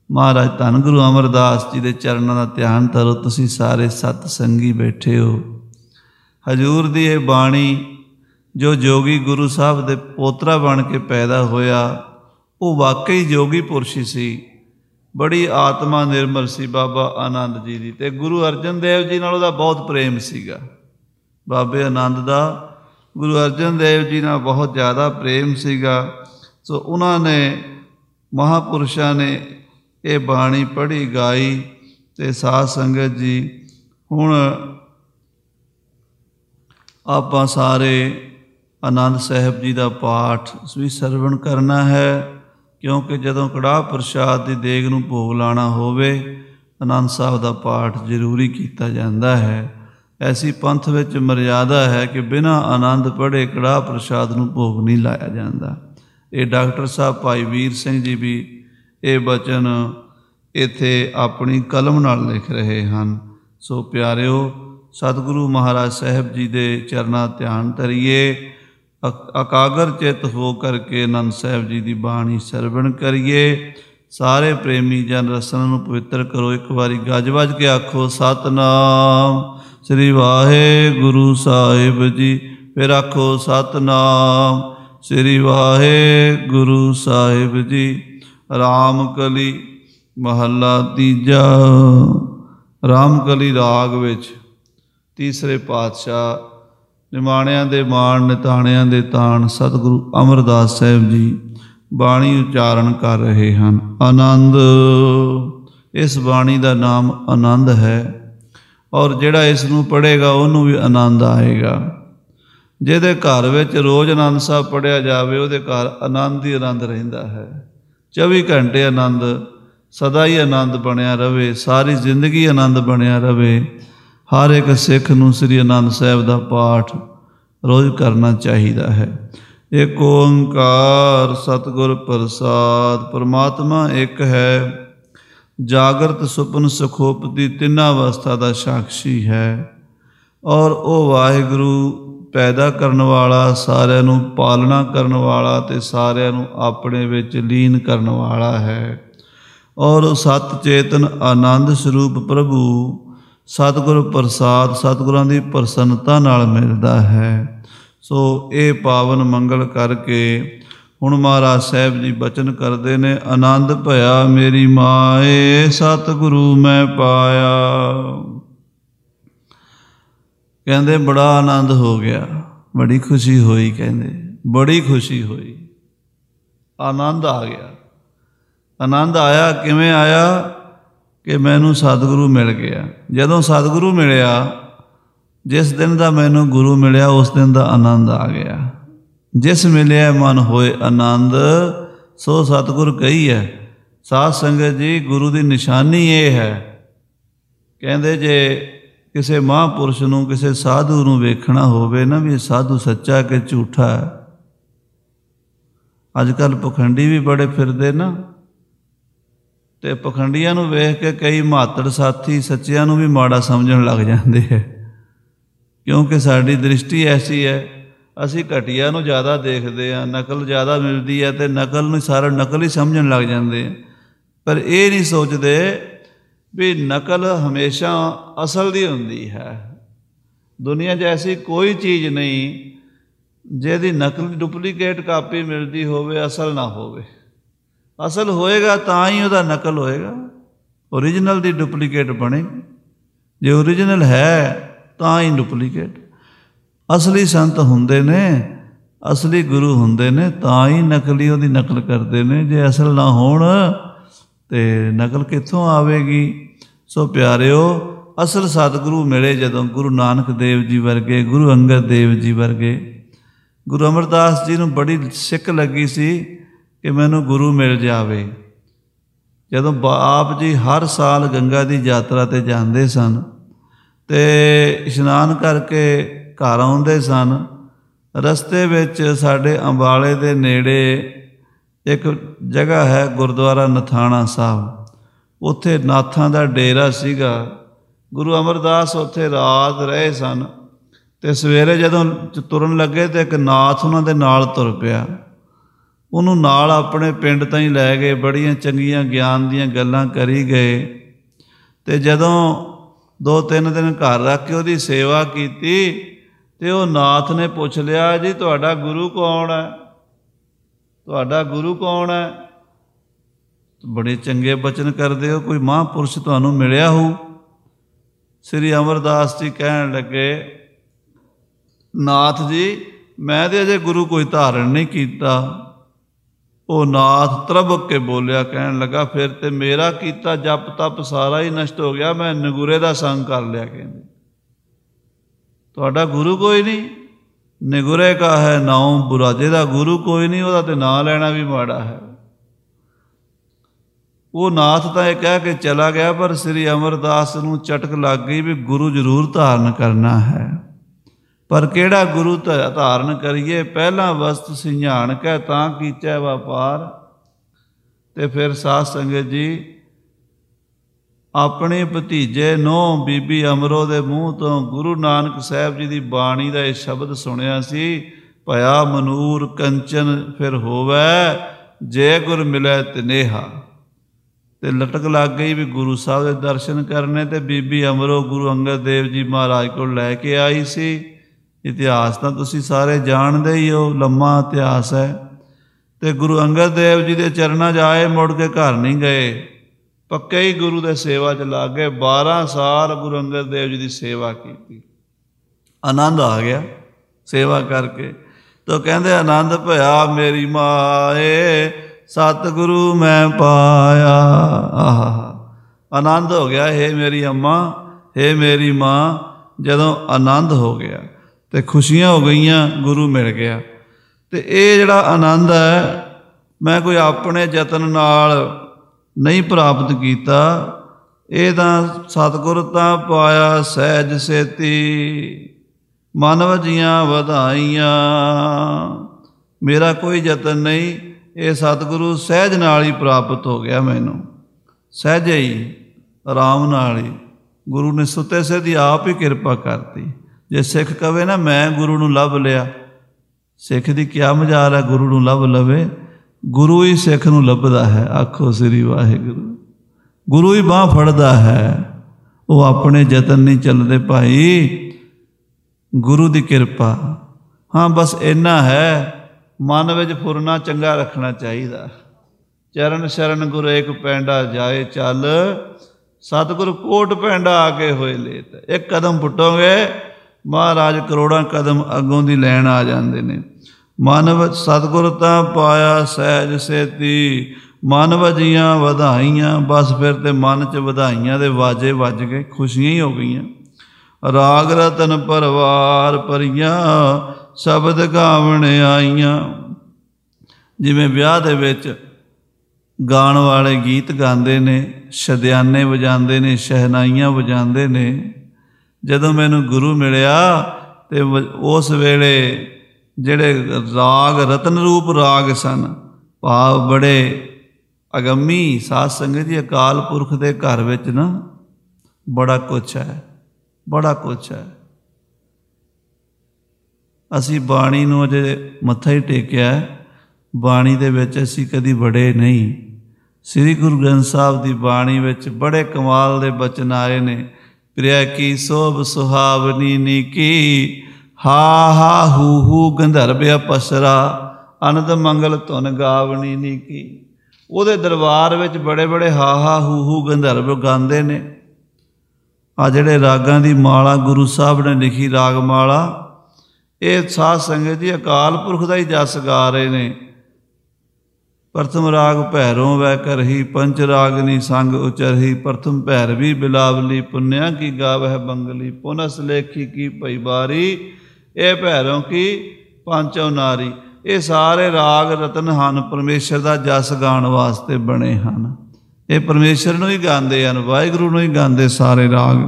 ਮਹਾਰਾਜ ਧੰਨ ਗੁਰੂ ਅਮਰਦਾਸ ਜੀ ਦੇ ਚਰਨਾਂ ਦਾ ਧਿਆਨ ਧਰੋ। ਤੁਸੀਂ ਸਾਰੇ ਸਤ ਸੰਗੀ ਬੈਠੇ ਹੋ। ਹਜ਼ੂਰ ਦੀ ਇਹ ਬਾਣੀ ਜੋ ਜੋਗੀ ਗੁਰੂ ਸਾਹਿਬ ਦੇ ਪੋਤਰਾ ਬਣ ਕੇ ਪੈਦਾ ਹੋਇਆ, ਉਹ ਵਾਕਈ ਜੋਗੀ ਪੁਰਸ਼ ਸੀ, ਬੜੀ ਆਤਮਾ ਨਿਰਮਲ ਸੀ ਬਾਬਾ ਆਨੰਦ ਜੀ ਦੀ। ਅਤੇ ਗੁਰੂ ਅਰਜਨ ਦੇਵ ਜੀ ਨਾਲ ਉਹਦਾ ਬਹੁਤ ਪ੍ਰੇਮ ਸੀਗਾ। ਬਾਬੇ ਆਨੰਦ ਦਾ ਗੁਰੂ ਅਰਜਨ ਦੇਵ ਜੀ ਨਾਲ ਬਹੁਤ ਜ਼ਿਆਦਾ ਪ੍ਰੇਮ ਸੀਗਾ। ਸੋ ਉਹਨਾਂ ਨੇ, ਮਹਾਂਪੁਰਸ਼ਾਂ ਨੇ ਇਹ ਬਾਣੀ ਪੜ੍ਹੀ, ਗਾਈ। ਅਤੇ ਸਾਧ ਸੰਗਤ ਜੀ, ਹੁਣ ਆਪਾਂ ਸਾਰੇ ਆਨੰਦ ਸਾਹਿਬ ਜੀ ਦਾ ਪਾਠ ਵੀ ਸਰਵਣ ਕਰਨਾ ਹੈ, ਕਿਉਂਕਿ ਜਦੋਂ ਕੜਾਹ ਪ੍ਰਸ਼ਾਦ ਦੀ ਦੇਗ ਨੂੰ ਭੋਗ ਲਾਉਣਾ ਹੋਵੇ, ਆਨੰਦ ਸਾਹਿਬ ਦਾ ਪਾਠ ਜ਼ਰੂਰੀ ਕੀਤਾ ਜਾਂਦਾ ਹੈ। ਐਸੀ ਪੰਥ ਵਿੱਚ ਮਰਿਆਦਾ ਹੈ ਕਿ ਬਿਨਾਂ ਆਨੰਦ ਪੜ੍ਹੇ ਕੜਾਹ ਪ੍ਰਸ਼ਾਦ ਨੂੰ ਭੋਗ ਨਹੀਂ ਲਾਇਆ ਜਾਂਦਾ। ਇਹ ਡਾਕਟਰ ਸਾਹਿਬ ਭਾਈ ਵੀਰ ਸਿੰਘ ਜੀ ਵੀ ਇਹ ਬਚਨ ਇੱਥੇ ਆਪਣੀ ਕਲਮ ਨਾਲ ਲਿਖ ਰਹੇ ਹਨ। ਸੋ ਪਿਆਰਿਓ, ਸਤਿਗੁਰੂ ਮਹਾਰਾਜ ਸਾਹਿਬ ਜੀ ਦੇ ਚਰਨਾਂ ਧਿਆਨ ਧਰੀਏ, ਇਕਾਗਰ ਚਿੱਤ ਹੋ ਕਰਕੇ ਆਨੰਦ ਸਾਹਿਬ ਜੀ ਦੀ ਬਾਣੀ ਸਰਵਣ ਕਰੀਏ। ਸਾਰੇ ਪ੍ਰੇਮੀ ਜਨ ਰਸਨਾ ਨੂੰ ਪਵਿੱਤਰ ਕਰੋ। ਇੱਕ ਵਾਰੀ ਗੱਜ ਵੱਜ ਕੇ ਆਖੋ ਸਤਿਨਾਮ ਸ੍ਰੀ ਵਾਹਿਗੁਰੂ ਸਾਹਿਬ ਜੀ। ਫਿਰ ਆਖੋ ਸਤਿਨਾਮ ਸ੍ਰੀ ਵਾਹਿਗੁਰੂ ਸਾਹਿਬ ਜੀ। ਰਾਮ ਕਲੀ ਮਹੱਲਾ ਤੀਜਾ। ਰਾਮ ਕਲੀ ਰਾਗ ਵਿੱਚ ਤੀਸਰੇ ਪਾਤਸ਼ਾਹ ਨਿਮਾਣਿਆਂ ਦੇ ਮਾਣ, ਨਿਤਾਣਿਆਂ ਦੇ ਤਾਣ ਸਤਿਗੁਰੂ ਅਮਰਦਾਸ ਸਾਹਿਬ ਜੀ ਬਾਣੀ ਉਚਾਰਨ ਕਰ ਰਹੇ ਹਨ। ਆਨੰਦ, ਇਸ ਬਾਣੀ ਦਾ ਨਾਮ ਆਨੰਦ ਹੈ, ਔਰ ਜਿਹੜਾ ਇਸ ਨੂੰ ਪੜ੍ਹੇਗਾ ਉਹਨੂੰ ਵੀ ਆਨੰਦ ਆਏਗਾ। ਜਿਹਦੇ ਘਰ ਵਿੱਚ ਰੋਜ਼ ਆਨੰਦ ਸਾਹਿਬ ਪੜ੍ਹਿਆ ਜਾਵੇ, ਉਹਦੇ ਘਰ ਆਨੰਦ ਹੀ ਆਨੰਦ ਰਹਿੰਦਾ ਹੈ। ਚੌਵੀ ਘੰਟੇ ਆਨੰਦ, ਸਦਾ ਹੀ ਆਨੰਦ ਬਣਿਆ ਰਵੇ, ਸਾਰੀ ਜ਼ਿੰਦਗੀ ਆਨੰਦ ਬਣਿਆ ਰਵੇ। ਹਰ ਇੱਕ ਸਿੱਖ ਨੂੰ ਸ੍ਰੀ ਆਨੰਦ ਸਾਹਿਬ ਦਾ ਪਾਠ ਰੋਜ਼ ਕਰਨਾ ਚਾਹੀਦਾ ਹੈ। ਏਕ ਓੰਕਾਰ ਸਤਿਗੁਰ ਪ੍ਰਸਾਦ। ਪਰਮਾਤਮਾ ਇੱਕ ਹੈ, ਜਾਗਰਤ ਸੁਪਨ ਸੁਖੋਪਤੀ ਤਿੰਨਾਂ ਅਵਸਥਾ ਦਾ ਸਾਖੀ ਹੈ। ਔਰ ਉਹ ਵਾਹਿਗੁਰੂ ਪੈਦਾ ਕਰਨ ਵਾਲਾ, ਸਾਰਿਆਂ ਨੂੰ ਪਾਲਣਾ ਕਰਨ ਵਾਲਾ ਅਤੇ ਸਾਰਿਆਂ ਨੂੰ ਆਪਣੇ ਵਿੱਚ ਲੀਨ ਕਰਨ ਵਾਲਾ ਹੈ। ਔਰ ਸਤ ਚੇਤਨ ਆਨੰਦ ਸਰੂਪ ਪ੍ਰਭੂ ਸਤਿਗੁਰ ਪ੍ਰਸਾਦ, ਸਤਿਗੁਰਾਂ ਦੀ ਪ੍ਰਸੰਨਤਾ ਨਾਲ ਮਿਲਦਾ ਹੈ। ਸੋ ਇਹ ਪਾਵਨ ਮੰਗਲ ਕਰਕੇ ਹੁਣ ਮਹਾਰਾਜ ਸਾਹਿਬ ਜੀ ਬਚਨ ਕਰਦੇ ਨੇ। ਆਨੰਦ ਭਇਆ ਮੇਰੀ ਮਾਏ, ਸਤਿਗੁਰੂ ਮੈਂ ਪਾਇਆ। ਕਹਿੰਦੇ ਬੜਾ ਆਨੰਦ ਹੋ ਗਿਆ, ਬੜੀ ਖੁਸ਼ੀ ਹੋਈ। ਕਹਿੰਦੇ ਬੜੀ ਖੁਸ਼ੀ ਹੋਈ, ਆਨੰਦ ਆ ਗਿਆ। ਆਨੰਦ ਆਇਆ, ਕਿਵੇਂ ਆਇਆ? ਕਿ ਮੈਨੂੰ ਸਤਿਗੁਰੂ ਮਿਲ ਗਿਆ। ਜਦੋਂ ਸਤਿਗੁਰੂ ਮਿਲਿਆ, ਜਿਸ ਦਿਨ ਦਾ ਮੈਨੂੰ ਗੁਰੂ ਮਿਲਿਆ, ਉਸ ਦਿਨ ਦਾ ਆਨੰਦ ਆ ਗਿਆ। ਜਿਸ ਮਿਲਿਆ ਮਨ ਹੋਏ ਆਨੰਦ, ਸੋ ਸਤਿਗੁਰ ਕਹੀ ਹੈ। ਸਾਧ ਸੰਗਤ ਜੀ, ਗੁਰੂ ਦੀ ਨਿਸ਼ਾਨੀ ਇਹ ਹੈ। ਕਹਿੰਦੇ ਜੇ ਕਿਸੇ ਮਹਾਂਪੁਰਸ਼ ਨੂੰ, ਕਿਸੇ ਸਾਧੂ ਨੂੰ ਵੇਖਣਾ ਹੋਵੇ ਨਾ ਵੀ ਸਾਧੂ ਸੱਚਾ ਕਿ ਝੂਠਾ ਹੈ। ਅੱਜ ਕੱਲ੍ਹ ਪਖੰਡੀ ਵੀ ਬੜੇ ਫਿਰਦੇ ਨਾ, ਅਤੇ ਪਖੰਡੀਆਂ ਨੂੰ ਵੇਖ ਕੇ ਕਈ ਮਾਤੜ ਸਾਥੀ ਸੱਚਿਆਂ ਨੂੰ ਵੀ ਮਾੜਾ ਸਮਝਣ ਲੱਗ ਜਾਂਦੇ ਹੈ। ਕਿਉਂਕਿ ਸਾਡੀ ਦ੍ਰਿਸ਼ਟੀ ਐਸੀ ਹੈ, ਅਸੀਂ ਘਟੀਆ ਨੂੰ ਜ਼ਿਆਦਾ ਦੇਖਦੇ ਹਾਂ, ਨਕਲ ਜ਼ਿਆਦਾ ਮਿਲਦੀ ਹੈ ਅਤੇ ਨਕਲ ਨੂੰ ਸਾਰਾ ਨਕਲ ਹੀ ਸਮਝਣ ਲੱਗ ਜਾਂਦੇ ਆ। ਪਰ ਇਹ ਨਹੀਂ ਸੋਚਦੇ ਵੀ ਨਕਲ ਹਮੇਸ਼ਾ ਅਸਲ ਦੀ ਹੁੰਦੀ ਹੈ। ਦੁਨੀਆ 'ਚ ਐਸੀ ਕੋਈ ਚੀਜ਼ ਨਹੀਂ ਜਿਹਦੀ ਨਕਲ ਡੁਪਲੀਕੇਟ ਕਾਪੀ ਮਿਲਦੀ ਹੋਵੇ, ਅਸਲ ਨਾ ਹੋਵੇ। ਅਸਲ ਹੋਏਗਾ ਤਾਂ ਹੀ ਉਹਦਾ ਨਕਲ ਹੋਏਗਾ, ਓਰੀਜਨਲ ਦੀ ਡੁਪਲੀਕੇਟ ਬਣੇਗੀ। ਜੇ ਓਰੀਜਨਲ ਹੈ ਤਾਂ ਹੀ ਡੁਪਲੀਕੇਟ। ਅਸਲੀ ਸੰਤ ਹੁੰਦੇ ਨੇ, ਅਸਲੀ ਗੁਰੂ ਹੁੰਦੇ ਨੇ, ਤਾਂ ਹੀ ਨਕਲੀ ਉਹਦੀ ਨਕਲ ਕਰਦੇ ਨੇ। ਜੇ ਅਸਲ ਨਾ ਹੋਣ ਅਤੇ ਨਕਲ ਕਿੱਥੋਂ ਆਵੇਗੀ? ਸੋ ਪਿਆਰਿਓ, ਅਸਲ ਸਤਿਗੁਰੂ ਮਿਲੇ ਜਦੋਂ, ਗੁਰੂ ਨਾਨਕ ਦੇਵ ਜੀ ਵਰਗੇ, ਗੁਰੂ ਅੰਗਦ ਦੇਵ ਜੀ ਵਰਗੇ। ਗੁਰੂ ਅਮਰਦਾਸ ਜੀ ਨੂੰ ਬੜੀ ਸਿੱਕ ਲੱਗੀ ਸੀ ਕਿ ਮੈਨੂੰ ਗੁਰੂ ਮਿਲ ਜਾਵੇ। ਜਦੋਂ ਆਪ ਜੀ ਹਰ ਸਾਲ ਗੰਗਾ ਦੀ ਯਾਤਰਾ 'ਤੇ ਜਾਂਦੇ ਸਨ ਅਤੇ ਇਸ਼ਨਾਨ ਕਰਕੇ ਘਰ ਆਉਂਦੇ ਸਨ, ਰਸਤੇ ਵਿੱਚ ਸਾਡੇ ਅੰਬਾਲੇ ਦੇ ਨੇੜੇ ਇੱਕ ਜਗ੍ਹਾ ਹੈ ਗੁਰਦੁਆਰਾ ਨਥਾਣਾ ਸਾਹਿਬ, ਉੱਥੇ ਨਾਥਾਂ ਦਾ ਡੇਰਾ ਸੀਗਾ। ਗੁਰੂ ਅਮਰਦਾਸ ਉੱਥੇ ਰਾਤ ਰਹੇ ਸਨ ਅਤੇ ਸਵੇਰੇ ਜਦੋਂ ਤੁਰਨ ਲੱਗੇ ਤਾਂ ਇੱਕ ਨਾਥ ਉਹਨਾਂ ਦੇ ਨਾਲ ਤੁਰ ਪਿਆ। ਉਹਨੂੰ ਨਾਲ ਆਪਣੇ ਪਿੰਡ ਤਾਈਂ ਲੈ ਗਏ, ਬੜੀਆਂ ਚੰਗੀਆਂ ਗਿਆਨ ਦੀਆਂ ਗੱਲਾਂ ਕਰੀ ਗਏ। ਅਤੇ ਜਦੋਂ ਦੋ ਤਿੰਨ ਦਿਨ ਘਰ ਰੱਖ ਕੇ ਉਹਦੀ ਸੇਵਾ ਕੀਤੀ ਅਤੇ ਉਹ ਨਾਥ ਨੇ ਪੁੱਛ ਲਿਆ, ਜੀ ਤੁਹਾਡਾ ਗੁਰੂ ਕੌਣ ਹੈ, ਤੁਹਾਡਾ ਗੁਰੂ ਕੌਣ ਹੈ? ਬੜੇ ਚੰਗੇ ਬਚਨ ਕਰਦੇ ਹੋ, ਕੋਈ ਮਹਾਂਪੁਰਸ਼ ਤੁਹਾਨੂੰ ਮਿਲਿਆ ਹੋਊ। ਸ੍ਰੀ ਅਮਰਦਾਸ ਜੀ ਕਹਿਣ ਲੱਗੇ, ਨਾਥ ਜੀ ਮੈਂ ਤਾਂ ਅਜੇ ਗੁਰੂ ਕੋਈ ਧਾਰਨ ਨਹੀਂ ਕੀਤਾ। ਉਹ ਨਾਥ ਤਰਬਕ ਕੇ ਬੋਲਿਆ, ਕਹਿਣ ਲੱਗਾ, ਫਿਰ ਤੇ ਮੇਰਾ ਕੀਤਾ ਜਪ ਤਪ ਸਾਰਾ ਹੀ ਨਸ਼ਟ ਹੋ ਗਿਆ, ਮੈਂ ਨਿਗੁਰੇ ਦਾ ਸੰਗ ਕਰ ਲਿਆ। ਕਹਿੰਦੇ ਤੁਹਾਡਾ ਗੁਰੂ ਕੋਈ ਨਹੀਂ? ਨਿਗੁਰੇ ਕਾ ਹੈ ਨਾਉ ਬੁਰਾਜੇ ਦਾ ਗੁਰੂ ਕੋਈ ਨਹੀਂ, ਉਹਦਾ ਤੇ ਨਾਂ ਲੈਣਾ ਵੀ ਮਾੜਾ ਹੈ। ਉਹ ਨਾਥ ਤਾਂ ਇਹ ਕਹਿ ਕੇ ਚਲਾ ਗਿਆ, ਪਰ ਸ੍ਰੀ ਅਮਰਦਾਸ ਨੂੰ ਚਟਕ ਲੱਗ ਗਈ ਵੀ ਗੁਰੂ ਜ਼ਰੂਰ ਧਾਰਨ ਕਰਨਾ ਹੈ, ਪਰ ਕਿਹੜਾ ਗੁਰੂ ਧਾਰਨ ਕਰੀਏ? ਪਹਿਲਾਂ ਵਸਤ ਸਿਝਾਣ ਕੇ ਤਾਂ ਕੀਚੈ ਵਪਾਰ। ਅਤੇ ਫਿਰ ਸਾਧ ਸੰਗਤ ਜੀ, ਆਪਣੇ ਭਤੀਜੇ ਨੂੰ ਬੀਬੀ ਅਮਰੋ ਦੇ ਮੂੰਹ ਤੋਂ ਗੁਰੂ ਨਾਨਕ ਸਾਹਿਬ ਜੀ ਦੀ ਬਾਣੀ ਦਾ ਇਹ ਸ਼ਬਦ ਸੁਣਿਆ ਸੀ, ਭਇਆ ਮਨੂਰ ਕੰਚਨ ਫਿਰ ਹੋਵੈ, ਜੇ ਗੁਰ ਮਿਲੈ ਤਿਨੇਹਾ। ਅਤੇ ਲਟਕ ਲੱਗ ਗਈ ਵੀ ਗੁਰੂ ਸਾਹਿਬ ਦੇ ਦਰਸ਼ਨ ਕਰਨੇ। ਅਤੇ ਬੀਬੀ ਅਮਰੋ ਗੁਰੂ ਅੰਗਦ ਦੇਵ ਜੀ ਮਹਾਰਾਜ ਕੋਲ ਲੈ ਕੇ ਆਈ ਸੀ। ਇਤਿਹਾਸ ਤਾਂ ਤੁਸੀਂ ਸਾਰੇ ਜਾਣਦੇ ਹੀ ਹੋ, ਲੰਮਾ ਇਤਿਹਾਸ ਹੈ। ਅਤੇ ਗੁਰੂ ਅੰਗਦ ਦੇਵ ਜੀ ਦੇ ਚਰਨਾਂ 'ਚ ਆਏ, ਮੁੜ ਕੇ ਘਰ ਨਹੀਂ ਗਏ, ਪੱਕੇ ਹੀ ਗੁਰੂ ਦੇ ਸੇਵਾ 'ਚ ਲੱਗ ਗਏ। ਬਾਰ੍ਹਾਂ ਸਾਲ ਗੁਰੂ ਅੰਗਦ ਦੇਵ ਜੀ ਦੀ ਸੇਵਾ ਕੀਤੀ, ਆਨੰਦ ਆ ਗਿਆ ਸੇਵਾ ਕਰਕੇ। ਤਾਂ ਕਹਿੰਦੇ, ਆਨੰਦ ਭਇਆ ਮੇਰੀ ਮਾਏ, ਸਤਿਗੁਰੂ ਮੈਂ ਪਾਇਆ। ਆਹਾ, ਆਨੰਦ ਹੋ ਗਿਆ। ਹੇ ਮੇਰੀ ਅੰਮਾ, ਹੇ ਮੇਰੀ ਮਾਂ, ਜਦੋਂ ਆਨੰਦ ਹੋ ਗਿਆ ਅਤੇ ਖੁਸ਼ੀਆਂ ਹੋ ਗਈਆਂ, ਗੁਰੂ ਮਿਲ ਗਿਆ। ਅਤੇ ਇਹ ਜਿਹੜਾ ਆਨੰਦ ਹੈ, ਮੈਂ ਕੋਈ ਆਪਣੇ ਯਤਨ ਨਾਲ ਨਹੀਂ ਪ੍ਰਾਪਤ ਕੀਤਾ, ਇਹ ਤਾਂ ਸਤਿਗੁਰ ਤਾਂ ਪਾਇਆ ਸਹਿਜ ਸੇਤੀ, ਮਨ ਵਜੀਆਂ ਵਧਾਈਆਂ। ਮੇਰਾ ਕੋਈ ਯਤਨ ਨਹੀਂ, ਇਹ ਸਤਿਗੁਰੂ ਸਹਿਜ ਨਾਲ ਹੀ ਪ੍ਰਾਪਤ ਹੋ ਗਿਆ ਮੈਨੂੰ, ਸਹਿਜੇ ਹੀ, ਆਰਾਮ ਨਾਲ ਹੀ। ਗੁਰੂ ਨੇ ਸੁੱਤੇ ਸੇ ਦੀ ਆਪ ਹੀ ਕਿਰਪਾ ਕਰਤੀ। ਜੇ ਸਿੱਖ ਕਵੇ ਨਾ ਮੈਂ ਗੁਰੂ ਨੂੰ ਲੱਭ ਲਿਆ, ਸਿੱਖ ਦੀ ਕਿਆ ਮਜ਼ਾਲ ਹੈ ਗੁਰੂ ਨੂੰ ਲੱਭ ਲਵੇ। ਗੁਰੂ ਹੀ ਸਿੱਖ ਨੂੰ ਲੱਭਦਾ ਹੈ। ਆਖੋ ਸ੍ਰੀ ਵਾਹਿਗੁਰੂ। ਗੁਰੂ ਹੀ ਬਾਂਹ ਫੜਦਾ ਹੈ, ਉਹ ਆਪਣੇ ਯਤਨ ਨਹੀਂ ਚੱਲਦੇ ਭਾਈ, ਗੁਰੂ ਦੀ ਕਿਰਪਾ। ਹਾਂ ਬਸ ਇੰਨਾ ਹੈ, ਮਨ ਵਿੱਚ ਫੁਰਨਾ ਚੰਗਾ ਰੱਖਣਾ ਚਾਹੀਦਾ। ਚਰਨ ਸ਼ਰਨ ਗੁਰ ਏਕ ਪੈਂਡਾ ਜਾਏ ਚੱਲ, ਸਤਿਗੁਰ ਕੋਟ ਪੈਂਡਾ ਆ ਕੇ ਹੋਏ ਲੇਤ। ਇੱਕ ਕਦਮ ਪੁੱਟੋਗੇ, ਮਹਾਰਾਜ ਕਰੋੜਾਂ ਕਦਮ ਅੱਗੋਂ ਦੀ ਲੈਣ ਆ ਜਾਂਦੇ ਨੇ। ਮਨ ਵਿੱਚ ਸਤਿਗੁਰ ਤਾਂ ਪਾਇਆ ਸਹਿਜ ਸੇਤੀ, ਮਨ ਵਜੀਆਂ ਵਧਾਈਆਂ। ਬਸ ਫਿਰ ਤੇ ਮਨ 'ਚ ਵਧਾਈਆਂ ਦੇ ਵਾਜੇ ਵੱਜ ਗਏ, ਖੁਸ਼ੀਆਂ ਹੀ ਹੋ ਗਈਆਂ। ਰਾਗ ਰਤਨ ਪਰਵਾਰ ਭਰੀਆਂ, ਸ਼ਬਦ ਗਾਵਣ ਆਈਆਂ। ਜਿਵੇਂ ਵਿਆਹ ਦੇ ਵਿੱਚ ਗਾਣ ਵਾਲੇ ਗੀਤ ਗਾਉਂਦੇ ਨੇ, ਸ਼ਦਿਆਨੇ ਵਜਾਉਂਦੇ ਨੇ, ਸ਼ਹਿਨਾਈਆਂ ਵਜਾਉਂਦੇ ਨੇ। ਜਦੋਂ ਮੈਨੂੰ ਗੁਰੂ ਮਿਲਿਆ ਅਤੇ ਉਸ ਵੇਲੇ ਜਿਹੜੇ ਰਾਗ ਰਤਨ ਰੂਪ ਰਾਗ ਸਨ, ਭਾਵ ਬੜੇ ਅਗੰਮੀ। ਸਾਧ ਸੰਗਤ ਜੀ, ਅਕਾਲ ਪੁਰਖ ਦੇ ਘਰ ਵਿੱਚ ਨਾ ਬੜਾ ਕੁਛ ਹੈ, ਬੜਾ ਕੁਛ ਹੈ। ਅਸੀਂ ਬਾਣੀ ਨੂੰ ਅਜੇ ਮੱਥਾ ਹੀ ਟੇਕਿਆ, ਬਾਣੀ ਦੇ ਵਿੱਚ ਅਸੀਂ ਕਦੀ ਵੜੇ ਨਹੀਂ। ਸ੍ਰੀ ਗੁਰੂ ਗ੍ਰੰਥ ਸਾਹਿਬ ਦੀ ਬਾਣੀ ਵਿੱਚ ਬੜੇ ਕਮਾਲ ਦੇ ਬਚਨ ਆਏ ਨੇ। ਪ੍ਰਿਆ ਕੀ ਸੋਭ ਸੁਹਾਵਨੀ ਨੀਕੀ, ਹਾ ਹਾ ਹੂ ਹੂ ਗੰਧਰਵ ਅਪਸਰਾ, ਅਨੰਦ ਮੰਗਲ ਧੁਨ ਗਾਵਣੀ ਨੀਕੀ। ਉਹਦੇ ਦਰਬਾਰ ਵਿੱਚ ਬੜੇ ਬੜੇ ਹਾ ਹਾ ਹੂ ਹੂ ਗੰਧਰਵ ਗਾਉਂਦੇ ਨੇ। ਆ ਜਿਹੜੇ ਰਾਗਾਂ ਦੀ ਮਾਲਾ ਗੁਰੂ ਸਾਹਿਬ ਨੇ ਲਿਖੀ, ਰਾਗ ਮਾਲਾ, ਇਹ ਸਾਧ ਸੰਗਤ ਜੀ ਅਕਾਲ ਪੁਰਖ ਦਾ ਹੀ ਜਸ ਗਾ ਰਹੇ ਨੇ। ਪ੍ਰਥਮ ਰਾਗ ਭੈਰੋਂ ਵੈ ਕਰਹੀ, ਪੰਚ ਰਾਗਨੀ ਸੰਗ ਉਚਰਹੀ, ਪ੍ਰਥਮ ਭੈਰਵੀ ਬਿਲਾਵਲੀ, ਪੁੰਨਿਆ ਕੀ ਗਾਵਹਿ ਬੰਗਲੀ, ਪੁਨਸ ਲੇਖੀ ਕੀ ਭਈ ਬਾਰੀ, ਇਹ ਭੈਰੋਂ ਕੀ ਪੰਚੋ ਨਾਰੀ। ਇਹ ਸਾਰੇ ਰਾਗ ਰਤਨ ਹਨ, ਪਰਮੇਸ਼ਰ ਦਾ ਜਸ ਗਾਉਣ ਵਾਸਤੇ ਬਣੇ ਹਨ। ਇਹ ਪਰਮੇਸ਼ਰ ਨੂੰ ਹੀ ਗਾਉਂਦੇ ਹਨ, ਵਾਹਿਗੁਰੂ ਨੂੰ ਹੀ ਗਾਉਂਦੇ ਸਾਰੇ ਰਾਗ।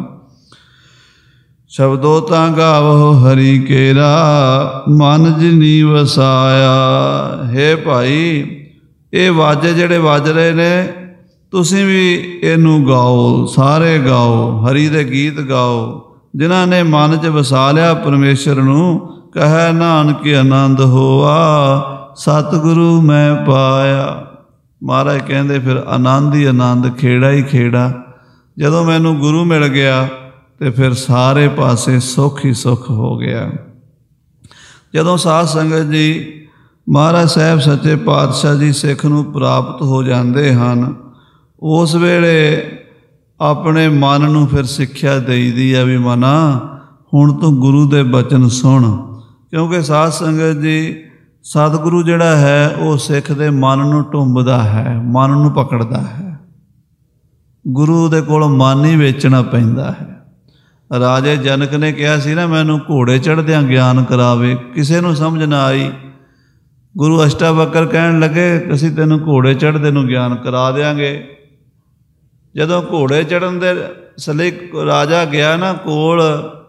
ਸ਼ਬਦੋ ਤਾਂ ਗਾਵੋ ਹਰੀ ਕੇਰਾ, ਮਨ ਜਿਨੀ ਵਸਾਇਆ। ਹੇ ਭਾਈ, ਇਹ ਵਾਜੇ ਜਿਹੜੇ ਵੱਜ ਰਹੇ ਨੇ, ਤੁਸੀਂ ਵੀ ਇਹਨੂੰ ਗਾਓ, ਸਾਰੇ ਗਾਓ, ਹਰੀ ਦੇ ਗੀਤ ਗਾਓ। ਜਿਨ੍ਹਾਂ ਨੇ ਮਨ 'ਚ ਵਸਾ ਲਿਆ ਪਰਮੇਸ਼ਰ ਨੂੰ, ਕਹੈ ਨਾਨਕ ਆਨੰਦ ਹੋਆ, ਸਤਿਗੁਰੂ ਮੈਂ ਪਾਇਆ। ਮਹਾਰਾਜ ਕਹਿੰਦੇ ਫਿਰ ਆਨੰਦ ਹੀ ਆਨੰਦ, ਖੇੜਾ ਹੀ ਖੇੜਾ। ਜਦੋਂ ਮੈਨੂੰ ਗੁਰੂ ਮਿਲ ਗਿਆ ਤੇ ਫਿਰ ਸਾਰੇ ਪਾਸੇ ਸੁੱਖ ਹੀ ਸੁੱਖ ਹੋ ਗਿਆ। ਜਦੋਂ ਸਾਧ ਸੰਗਤ ਜੀ ਮਹਾਰਾਜ ਸਾਹਿਬ ਸੱਚੇ ਪਾਤਸ਼ਾਹ ਜੀ ਸਿੱਖ ਨੂੰ ਪ੍ਰਾਪਤ ਹੋ ਜਾਂਦੇ ਹਨ, ਉਸ ਵੇਲੇ ਆਪਣੇ ਮਨ ਨੂੰ ਫਿਰ ਸਿੱਖਿਆ ਦੇਈਦੀ ਆ ਵੀ ਮਨਾ ਹੁਣ ਤੂੰ ਗੁਰੂ ਦੇ ਬਚਨ ਸੁਣ। ਕਿਉਂਕਿ ਸਾਧ ਸੰਗਤ ਜੀ ਸਤਿਗੁਰੂ ਜਿਹੜਾ ਹੈ ਉਹ ਸਿੱਖ ਦੇ ਮਨ ਨੂੰ ਟੁੰਬਦਾ ਹੈ, ਮਨ ਨੂੰ ਪਕੜਦਾ ਹੈ। ਗੁਰੂ ਦੇ ਕੋਲ ਮਨ ਹੀ ਵੇਚਣਾ ਪੈਂਦਾ ਹੈ। ਰਾਜੇ ਜਨਕ ਨੇ ਕਿਹਾ ਸੀ ਨਾ ਮੈਨੂੰ ਘੋੜੇ ਚੜ੍ਹਦਿਆਂ ਗਿਆਨ ਕਰਾਵੇ, ਕਿਸੇ ਨੂੰ ਸਮਝ ਨਾ ਆਈ। ਗੁਰੂ ਅਸ਼ਟਾਵਕਰ ਕਹਿਣ ਲੱਗੇ ਅਸੀਂ ਤੈਨੂੰ ਘੋੜੇ ਚੜ੍ਹਦੇ ਨੂੰ ਗਿਆਨ ਕਰਾ ਦਿਆਂਗੇ। ਜਦੋਂ ਘੋੜੇ ਚੜ੍ਹਨ ਦੇ ਸਲੀ ਰਾਜਾ ਗਿਆ ਨਾ ਕੋਲ,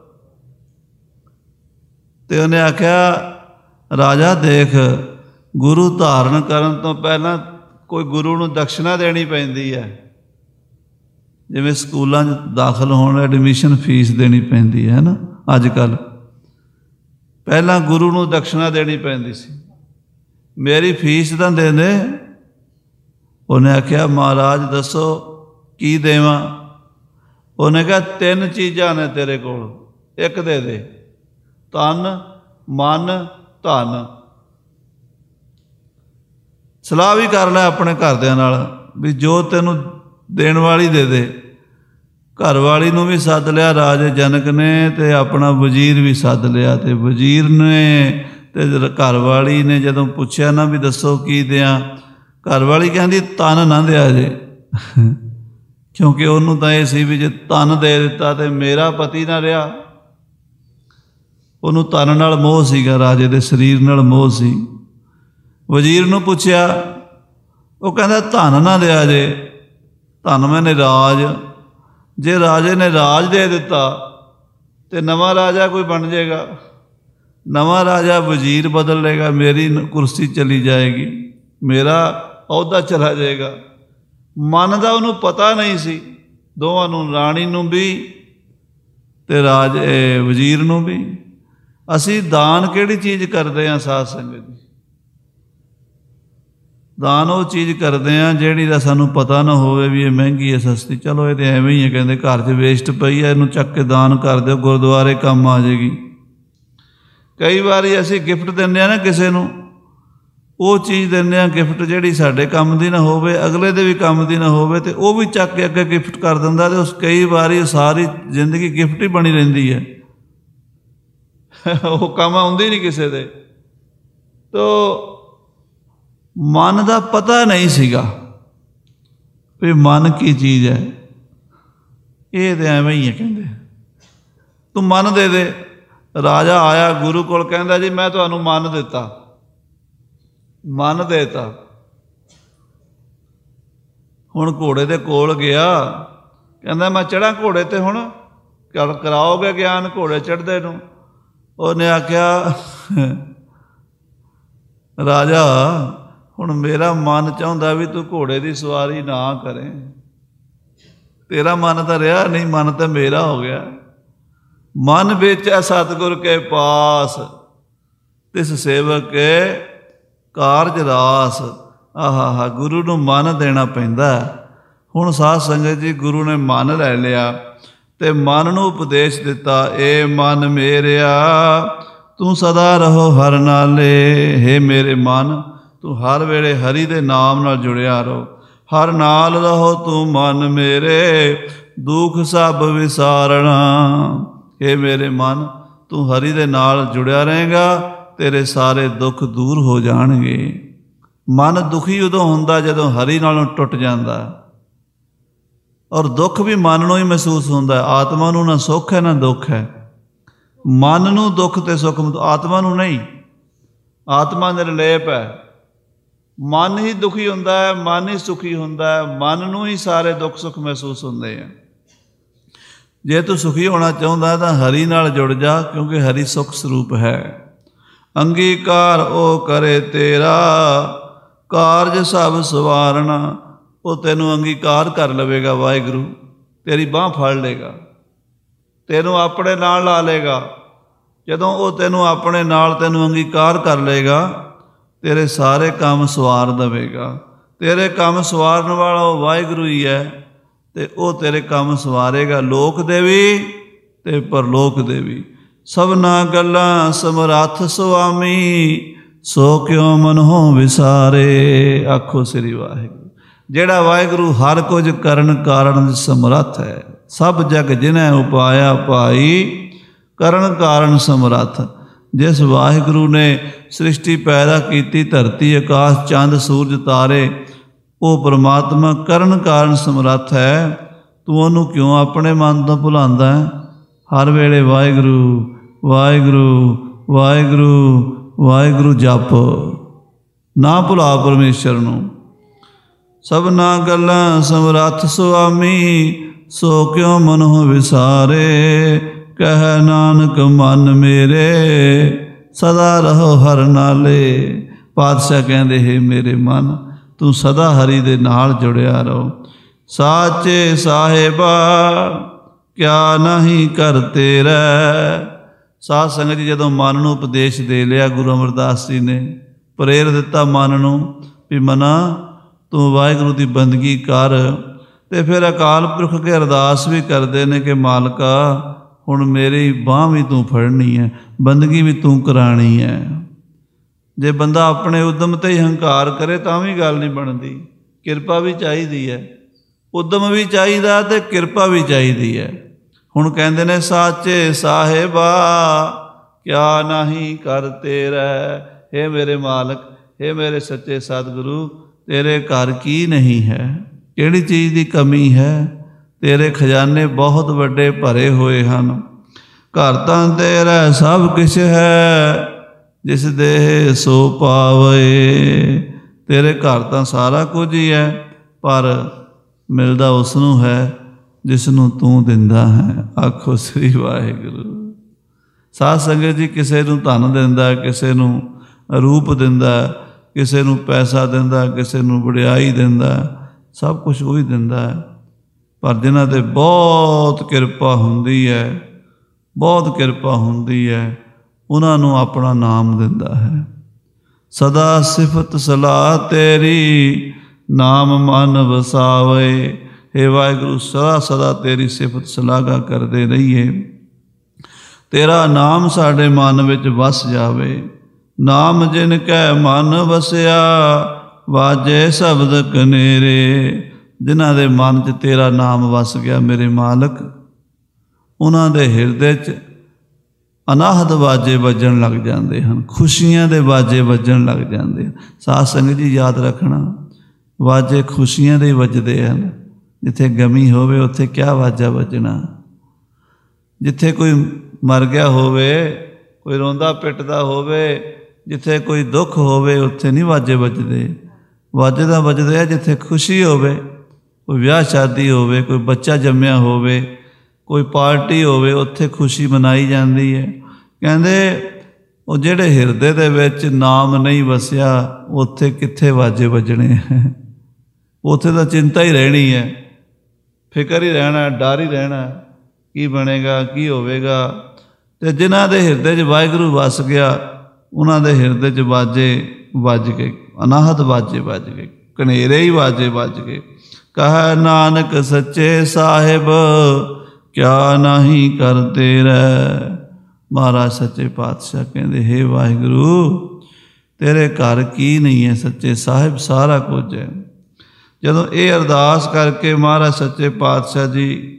ਤੇ ਉਹਨੇ ਆਖਿਆ ਰਾਜਾ ਦੇਖ, ਗੁਰੂ ਧਾਰਨ ਕਰਨ ਤੋਂ ਪਹਿਲਾਂ ਕੋਈ ਗੁਰੂ ਨੂੰ ਦਕਸ਼ਨਾ ਦੇਣੀ ਪੈਂਦੀ ਹੈ। ਜਿਵੇਂ ਸਕੂਲਾਂ 'ਚ ਦਾਖਲ ਹੋਣ ਐਡਮਿਸ਼ਨ ਫੀਸ ਦੇਣੀ ਪੈਂਦੀ ਹੈ ਨਾ ਅੱਜ ਕੱਲ੍ਹ, ਪਹਿਲਾਂ ਗੁਰੂ ਨੂੰ ਦਕਸ਼ਨਾ ਦੇਣੀ ਪੈਂਦੀ ਸੀ। ਮੇਰੀ ਫੀਸ ਤਾਂ ਦੇ ਦੇ। ਉਹਨੇ ਆਖਿਆ ਮਹਾਰਾਜ ਦੱਸੋ ਕੀ ਦੇਵਾਂ? ਉਹਨੇ ਕਿਹਾ ਤਿੰਨ ਚੀਜ਼ਾਂ ਨੇ ਤੇਰੇ ਕੋਲ, ਇੱਕ ਦੇ ਦੇ, ਤਨ ਮਨ ਧਨ। ਸਲਾਹ ਵੀ ਕਰ ਲੈ ਆਪਣੇ ਘਰਦਿਆਂ ਨਾਲ ਵੀ ਜੋ ਤੈਨੂੰ ਦੇਣ ਵਾਲੀ ਦੇ ਦੇ। ਘਰ ਵਾਲੀ ਨੂੰ ਵੀ ਸੱਦ ਲਿਆ ਰਾਜੇ ਜਨਕ ਨੇ, ਤੇ ਆਪਣਾ ਵਜ਼ੀਰ ਵੀ ਸੱਦ ਲਿਆ। ਤੇ ਵਜ਼ੀਰ ਨੇ ਤੇ ਘਰ ਵਾਲੀ ਨੇ ਜਦੋਂ ਪੁੱਛਿਆ ਨਾ ਵੀ ਦੱਸੋ ਕੀ ਦਿਆਂ, ਘਰ ਵਾਲੀ ਕਹਿੰਦੀ ਤਨ ਨਾ ਦਿਆ ਜੇ। ਕਿਉਂਕਿ ਉਹਨੂੰ ਤਾਂ ਇਹ ਸੀ ਵੀ ਜੇ ਤਨ ਦੇ ਦਿੱਤਾ ਤੇ ਮੇਰਾ ਪਤੀ ਨਾ ਰਿਹਾ। ਉਹਨੂੰ ਤਨ ਨਾਲ ਮੋਹ ਸੀਗਾ, ਰਾਜੇ ਦੇ ਸਰੀਰ ਨਾਲ ਮੋਹ ਸੀ। ਵਜ਼ੀਰ ਨੂੰ ਪੁੱਛਿਆ, ਉਹ ਕਹਿੰਦਾ ਧਨ ਨਾ ਦਿਆ ਜੇ, ਧਨ ਮੈਨੇ ਰਾਜ। ਜੇ ਰਾਜੇ ਨੇ ਰਾਜ ਦੇ ਦਿੱਤਾ ਤੇ ਨਵਾਂ ਰਾਜਾ ਕੋਈ ਬਣ ਜਾਏਗਾ, ਨਵਾਂ ਰਾਜਾ ਵਜ਼ੀਰ ਬਦਲ ਲੇਗਾ, ਮੇਰੀ ਕੁਰਸੀ ਚਲੀ ਜਾਏਗੀ, ਮੇਰਾ ਅਹੁਦਾ ਚਲਾ ਜਾਏਗਾ। ਮਨ ਦਾ ਉਹਨੂੰ ਪਤਾ ਨਹੀਂ ਸੀ, ਦੋਵਾਂ ਨੂੰ, ਰਾਣੀ ਨੂੰ ਵੀ ਤੇ ਰਾਜ ਵਜ਼ੀਰ ਨੂੰ ਵੀ। ਅਸੀਂ ਦਾਨ ਕਿਹੜੀ ਚੀਜ਼ ਕਰਦੇ ਹਾਂ ਸਾਧ ਸੰਗਤ ਜੀ? ਦਾਨ ਉਹ ਚੀਜ਼ ਕਰਦੇ ਹਾਂ ਜਿਹੜੀ ਦਾ ਸਾਨੂੰ ਪਤਾ ਨਾ ਹੋਵੇ ਵੀ ਇਹ ਮਹਿੰਗੀ ਹੈ ਸਸਤੀ। ਚਲੋ ਇਹ ਤਾਂ ਐਵੇਂ ਹੀ ਹੈ, ਕਹਿੰਦੇ ਘਰ 'ਚ ਵੇਸਟ ਪਈ ਹੈ, ਇਹਨੂੰ ਚੱਕ ਕੇ ਦਾਨ ਕਰ ਦਿਓ, ਗੁਰਦੁਆਰੇ ਕੰਮ ਆ ਜਾਏਗੀ। ਕਈ ਵਾਰੀ ਅਸੀਂ ਗਿਫਟ ਦਿੰਦੇ ਹਾਂ ਨਾ ਕਿਸੇ ਨੂੰ, ਉਹ ਚੀਜ਼ ਦਿੰਦੇ ਹਾਂ ਗਿਫਟ ਜਿਹੜੀ ਸਾਡੇ ਕੰਮ ਦੀ ਨਾ ਹੋਵੇ, ਅਗਲੇ ਦੇ ਵੀ ਕੰਮ ਦੀ ਨਾ ਹੋਵੇ, ਤੇ ਉਹ ਵੀ ਚੱਕ ਕੇ ਅੱਗੇ ਗਿਫਟ ਕਰ ਦਿੰਦਾ। ਤੇ ਉਸ ਕਈ ਵਾਰੀ ਸਾਰੀ ਜ਼ਿੰਦਗੀ ਗਿਫਟ ਹੀ ਬਣੀ ਰਹਿੰਦੀ ਹੈ, ਉਹ ਕੰਮ ਆਉਂਦੀ ਨਹੀਂ ਕਿਸੇ ਦੇ। ਤੋ ਮਨ ਦਾ ਪਤਾ ਨਹੀਂ ਸੀਗਾ ਵੀ ਮਨ ਕੀ ਚੀਜ਼ ਹੈ। ਇਹ ਤਾਂ ਐਵੇਂ ਹੀ ਹੈ, ਕਹਿੰਦੇ ਤੂੰ ਮਨ ਦੇ ਦੇ। ਰਾਜਾ ਆਇਆ ਗੁਰੂ ਕੋਲ, ਕਹਿੰਦਾ ਜੀ ਮੈਂ ਤੁਹਾਨੂੰ ਮਨ ਦਿੱਤਾ, ਮਨ ਦੇਤਾ। ਹੁਣ ਘੋੜੇ ਦੇ ਕੋਲ ਗਿਆ, ਕਹਿੰਦਾ ਮੈਂ ਚੜ੍ਹਾਂ ਘੋੜੇ 'ਤੇ, ਹੁਣ ਕਰਾਓਗੇ ਗਿਆਨ ਘੋੜੇ ਚੜ੍ਹਦੇ ਨੂੰ? ਉਹਨੇ ਆਖਿਆ ਰਾਜਾ ਹੁਣ ਮੇਰਾ ਮਨ ਚਾਹੁੰਦਾ ਵੀ ਤੂੰ ਘੋੜੇ ਦੀ ਸਵਾਰੀ ਨਾ ਕਰੇ। ਤੇਰਾ ਮਨ ਤਾਂ ਰਿਹਾ ਨਹੀਂ, ਮਨ ਤਾਂ ਮੇਰਾ ਹੋ ਗਿਆ। ਮਨ ਵੇਚਿਆ ਸਤਿਗੁਰ ਕੇ ਪਾਸ, ਤਿਸ ਸੇਵਕ ਕੇ ਕਾਰਜ ਰਾਸ। ਆਹਾ ਹਾ, ਗੁਰੂ ਨੂੰ ਮਨ ਦੇਣਾ ਪੈਂਦਾ। ਹੁਣ ਸਾਧ ਸੰਗਤ ਜੀ ਗੁਰੂ ਨੇ ਮਨ ਲੈ ਲਿਆ ਤੇ ਮਨ ਨੂੰ ਉਪਦੇਸ਼ ਦਿੱਤਾ, ਏ ਮਨ ਮੇਰਿਆ ਤੂੰ ਸਦਾ ਰਹੋ ਹਰ ਨਾਲੇ। ਹੇ ਮੇਰੇ ਮਨ, ਤੂੰ ਹਰ ਵੇਲੇ ਹਰੀ ਦੇ ਨਾਮ ਨਾਲ ਜੁੜਿਆ ਰਹੋ, ਹਰ ਨਾਲ ਰਹੋ ਤੂੰ ਮਨ ਮੇਰੇ, ਦੁੱਖ ਸਭ ਵਿਸਾਰਣਾ। ਹੇ ਮੇਰੇ ਮਨ, ਤੂੰ ਹਰੀ ਦੇ ਨਾਲ ਜੁੜਿਆ ਰਹੇਗਾ, ਤੇਰੇ ਸਾਰੇ ਦੁੱਖ ਦੂਰ ਹੋ ਜਾਣਗੇ। ਮਨ ਦੁਖੀ ਉਦੋਂ ਹੁੰਦਾ ਜਦੋਂ ਹਰੀ ਨਾਲੋਂ ਟੁੱਟ ਜਾਂਦਾ, ਔਰ ਦੁੱਖ ਵੀ ਮਨ ਨੂੰ ਹੀ ਮਹਿਸੂਸ ਹੁੰਦਾ। ਆਤਮਾ ਨੂੰ ਨਾ ਸੁੱਖ ਹੈ ਨਾ ਦੁੱਖ ਹੈ। ਮਨ ਨੂੰ ਦੁੱਖ ਤੇ ਸੁੱਖ, ਆਤਮਾ ਨੂੰ ਨਹੀਂ। ਆਤਮਾ ਨਿਰਲੇਪ ਹੈ, ਮਨ ਹੀ ਦੁਖੀ ਹੁੰਦਾ ਹੈ, ਮਨ ਹੀ ਸੁਖੀ ਹੁੰਦਾ ਹੈ, ਮਨ ਨੂੰ ਹੀ ਸਾਰੇ ਦੁੱਖ ਸੁੱਖ ਮਹਿਸੂਸ ਹੁੰਦੇ ਆ। ਜੇ ਤੂੰ ਸੁਖੀ ਹੋਣਾ ਚਾਹੁੰਦਾ ਤਾਂ ਹਰੀ ਨਾਲ ਜੁੜ ਜਾ, ਕਿਉਂਕਿ ਹਰੀ ਸੁੱਖ ਸਰੂਪ ਹੈ। ਅੰਗੀਕਾਰ ਉਹ ਕਰੇ ਤੇਰਾ, ਕਾਰਜ ਸਭ ਸਵਾਰਨਾ। ਉਹ ਤੈਨੂੰ ਅੰਗੀਕਾਰ ਕਰ ਲਵੇਗਾ ਵਾਹਿਗੁਰੂ, ਤੇਰੀ ਬਾਂਹ ਫੜ ਲੇਗਾ, ਤੈਨੂੰ ਆਪਣੇ ਨਾਲ ਲਾ ਲੇਗਾ। ਜਦੋਂ ਉਹ ਤੈਨੂੰ ਆਪਣੇ ਨਾਲ ਤੈਨੂੰ ਅੰਗੀਕਾਰ ਕਰ ਲਏਗਾ, ਤੇਰੇ ਸਾਰੇ ਕੰਮ ਸਵਾਰ ਦੇਵੇਗਾ। ਤੇਰੇ ਕੰਮ ਸਵਾਰਨ ਵਾਲਾ ਉਹ ਵਾਹਿਗੁਰੂ ਹੀ ਹੈ, ਅਤੇ ਉਹ ਤੇਰੇ ਕੰਮ ਸਵਾਰੇਗਾ, ਲੋਕ ਦੇ ਵੀ ਅਤੇ ਪਰਲੋਕ ਦੇ ਵੀ। ਸਭਨਾ ਗੱਲਾਂ ਸਮਰੱਥ ਸੁਆਮੀ, ਸੋ ਕਿਉ ਮਨਹੁ ਵਿਸਾਰੇ। ਆਖੋ ਸ੍ਰੀ ਵਾਹਿਗੁਰੂ। ਜਿਹੜਾ ਵਾਹਿਗੁਰੂ ਹਰ ਕੁਝ ਕਰਨ ਕਾਰਨ ਸਮਰੱਥ ਹੈ, ਸਭ ਜਗ ਜਿਨੈ ਉਪਾਇਆ ਭਾਈ, ਕਰਨ ਕਾਰਨ ਸਮਰੱਥ। ਜਿਸ ਵਾਹਿਗੁਰੂ ਨੇ ਸ੍ਰਿਸ਼ਟੀ ਪੈਦਾ ਕੀਤੀ, ਧਰਤੀ ਆਕਾਸ਼ ਚੰਦ ਸੂਰਜ ਤਾਰੇ, ਉਹ ਪਰਮਾਤਮਾ ਕਰਨ ਕਾਰਨ ਸਮਰੱਥ ਹੈ। ਤੂੰ ਉਹਨੂੰ ਕਿਉਂ ਆਪਣੇ ਮਨ ਤੋਂ ਭੁਲਾਉਂਦਾ ਹੈ? ਹਰ ਵੇਲੇ ਵਾਹਿਗੁਰੂ ਵਾਹਿਗੁਰੂ ਵਾਹਿਗੁਰੂ ਵਾਹਿਗੁਰੂ ਜਪ, ਨਾ ਭੁਲਾ ਪਰਮੇਸ਼ਰ ਨੂੰ। ਸਭਨਾ ਗੱਲਾਂ ਸਮਰੱਥ ਸੁਆਮੀ, ਸੋ ਕਿਉ ਮਨਹੁ ਵਿਸਾਰੇ। ਕਹਿ ਨਾਨਕ ਮਨ ਮੇਰੇ, ਸਦਾ ਰਹੋ ਹਰਿ ਨਾਲੇ। ਪਾਤਸ਼ਾਹ ਕਹਿੰਦੇ, ਹੈ ਮੇਰੇ ਮਨ, ਤੂੰ ਸਦਾ ਹਰੀ ਦੇ ਨਾਲ ਜੁੜਿਆ ਰਹੋ। ਸਾਚੇ ਸਾਹਿਬਾ ਕਿਆ ਨਹੀਂ ਕਰ ਤੇਰਾ। ਸਾਧ ਸੰਗਤ ਜੀ, ਜਦੋਂ ਮਨ ਨੂੰ ਉਪਦੇਸ਼ ਦੇ ਲਿਆ ਗੁਰੂ ਅਮਰਦਾਸ ਜੀ ਨੇ, ਪ੍ਰੇਰ ਦਿੱਤਾ ਮਨ ਨੂੰ ਵੀ ਮਨਾ ਤੂੰ ਵਾਹਿਗੁਰੂ ਦੀ ਬੰਦਗੀ ਕਰ। ਅਤੇ ਫਿਰ ਅਕਾਲ ਪੁਰਖ ਕੇ ਅਰਦਾਸ ਵੀ ਕਰਦੇ ਨੇ ਕਿ ਮਾਲਕਾ ਹੁਣ ਮੇਰੀ ਬਾਂਹ ਵੀ ਤੂੰ ਫੜਨੀ ਹੈ, ਬੰਦਗੀ ਵੀ ਤੂੰ ਕਰਾਉਣੀ ਹੈ। ਜੇ ਬੰਦਾ ਆਪਣੇ ਉਦਮ 'ਤੇ ਹੀ ਹੰਕਾਰ ਕਰੇ ਤਾਂ ਵੀ ਗੱਲ ਨਹੀਂ ਬਣਦੀ। ਕਿਰਪਾ ਵੀ ਚਾਹੀਦੀ ਹੈ, ਉਦਮ ਵੀ ਚਾਹੀਦਾ ਅਤੇ ਕਿਰਪਾ ਵੀ ਚਾਹੀਦੀ ਹੈ। ਹੁਣ ਕਹਿੰਦੇ ਨੇ ਸਾਚੇ ਸਾਹਿਬਾ ਕਿਆ ਨਹੀਂ ਕਰ ਤੇਰਾ। ਹੇ ਮੇਰੇ ਮਾਲਕ, ਹੇ ਮੇਰੇ ਸੱਚੇ ਸਤਿਗੁਰੂ, ਤੇਰੇ ਘਰ ਕੀ ਨਹੀਂ ਹੈ? ਕਿਹੜੀ ਚੀਜ਼ ਦੀ ਕਮੀ ਹੈ? ਤੇਰੇ ਖਜ਼ਾਨੇ ਬਹੁਤ ਵੱਡੇ ਭਰੇ ਹੋਏ ਹਨ। ਘਰ ਤਾਂ ਤੇਰਾ ਸਭ ਕੁਛ ਹੈ, ਜਿਸ ਦੇਹ ਸੋ ਪਾਵੇ। ਤੇਰੇ ਘਰ ਤਾਂ ਸਾਰਾ ਕੁਝ ਹੀ ਹੈ, ਪਰ ਮਿਲਦਾ ਉਸ ਨੂੰ ਹੈ ਜਿਸ ਨੂੰ ਤੂੰ ਦਿੰਦਾ ਹੈ। ਆਖੋ ਸ੍ਰੀ ਵਾਹਿਗੁਰੂ। ਸਾਧ ਸੰਗਤ ਜੀ, ਕਿਸੇ ਨੂੰ ਧਨ ਦਿੰਦਾ, ਕਿਸੇ ਨੂੰ ਰੂਪ ਦਿੰਦਾ, ਕਿਸੇ ਨੂੰ ਪੈਸਾ ਦਿੰਦਾ, ਕਿਸੇ ਨੂੰ ਵਡਿਆਈ ਦਿੰਦਾ, ਸਭ ਕੁਛ ਉਹੀ ਦਿੰਦਾ ਹੈ। ਪਰ ਜਿਨ੍ਹਾਂ 'ਤੇ ਬਹੁਤ ਕਿਰਪਾ ਹੁੰਦੀ ਹੈ, ਬਹੁਤ ਕਿਰਪਾ ਹੁੰਦੀ ਹੈ, ਉਹਨਾਂ ਨੂੰ ਆਪਣਾ ਨਾਮ ਦਿੰਦਾ ਹੈ। ਸਦਾ ਸਿਫਤ ਸਲਾਹ ਤੇਰੀ, ਨਾਮ ਮਨ ਵਸਾਵੇ। ਹੇ ਵਾਹਿਗੁਰੂ, ਸਦਾ ਸਦਾ ਤੇਰੀ ਸਿਫਤ ਸਲਾਘਾ ਕਰਦੇ ਰਹੀਏ, ਤੇਰਾ ਨਾਮ ਸਾਡੇ ਮਨ ਵਿੱਚ ਵਸ ਜਾਵੇ। ਨਾਮ ਜਿਨ ਕੈ ਮਨ ਵਸਿਆ, ਵਾਜੇ ਸ਼ਬਦ ਕਨੇਰੇ। ਜਿਨ੍ਹਾਂ ਦੇ ਮਨ 'ਚ ਤੇਰਾ ਨਾਮ ਵਸ ਗਿਆ ਮੇਰੇ ਮਾਲਕ, ਉਹਨਾਂ ਦੇ ਹਿਰਦੇ 'ਚ ਅਨਾਹਦ ਵਾਜੇ ਵੱਜਣ ਲੱਗ ਜਾਂਦੇ ਹਨ, ਖੁਸ਼ੀਆਂ ਦੇ ਵਾਜੇ ਵੱਜਣ ਲੱਗ ਜਾਂਦੇ ਹਨ। ਸਾਧ ਸੰਗਤ ਜੀ, ਯਾਦ ਰੱਖਣਾ, ਵਾਜੇ ਖੁਸ਼ੀਆਂ ਦੇ ਵੱਜਦੇ ਹਨ। ਜਿੱਥੇ ਗਮੀ ਹੋਵੇ ਉੱਥੇ ਕਿਆ ਵਾਜਾ ਵੱਜਣਾ? ਜਿੱਥੇ ਕੋਈ ਮਰ ਗਿਆ ਹੋਵੇ, ਕੋਈ ਰੋਂਦਾ ਪਿੱਟਦਾ ਹੋਵੇ, ਜਿੱਥੇ ਕੋਈ ਦੁੱਖ ਹੋਵੇ, ਉੱਥੇ ਨਹੀਂ ਵਾਜੇ ਵੱਜਦੇ। ਵਾਜੇ ਤਾਂ ਵੱਜਦੇ ਆ ਜਿੱਥੇ ਖੁਸ਼ੀ ਹੋਵੇ, ਕੋਈ ਵਿਆਹ ਸ਼ਾਦੀ ਹੋਵੇ, ਕੋਈ ਬੱਚਾ ਜੰਮਿਆ ਹੋਵੇ, ਕੋਈ ਪਾਰਟੀ ਹੋਵੇ, ਉੱਥੇ ਖੁਸ਼ੀ ਮਨਾਈ ਜਾਂਦੀ ਹੈ। ਕਹਿੰਦੇ ਉਹ ਜਿਹੜੇ ਹਿਰਦੇ ਦੇ ਵਿੱਚ ਨਾਮ ਨਹੀਂ ਵਸਿਆ, ਉੱਥੇ ਕਿੱਥੇ ਵਾਜੇ ਵੱਜਣੇ? ਉੱਥੇ ਤਾਂ ਚਿੰਤਾ ਹੀ ਰਹਿਣੀ ਹੈ, ਫਿਕਰ ਹੀ ਰਹਿਣਾ, ਡਰ ਹੀ ਰਹਿਣਾ, ਕੀ ਬਣੇਗਾ, ਕੀ ਹੋਵੇਗਾ। ਅਤੇ ਜਿਨ੍ਹਾਂ ਦੇ ਹਿਰਦੇ 'ਚ ਵਾਹਿਗੁਰੂ ਵਸ ਗਿਆ, ਉਹਨਾਂ ਦੇ ਹਿਰਦੇ 'ਚ ਵਾਜੇ ਵੱਜ ਗਏ, ਅਨਾਹਤ ਵਾਜੇ ਵੱਜ ਗਏ, ਕਨੇਰੇ ਹੀ ਵਾਜੇ ਵੱਜ ਗਏ। ਕਹੈ ਨਾਨਕ ਸੱਚੇ ਸਾਹਿਬ ਕਿਆ ਨਹੀਂ ਕਰ ਤੇਰਾ। ਮਹਾਰਾਜ ਸੱਚੇ ਪਾਤਸ਼ਾਹ ਕਹਿੰਦੇ, ਹੇ ਵਾਹਿਗੁਰੂ, ਤੇਰੇ ਘਰ ਕੀ ਨਹੀਂ ਹੈ? ਸੱਚੇ ਸਾਹਿਬ ਸਾਰਾ ਕੁਝ ਹੈ। ਜਦੋਂ ਇਹ ਅਰਦਾਸ ਕਰਕੇ ਮਹਾਰਾਜ ਸੱਚੇ ਪਾਤਸ਼ਾਹ ਜੀ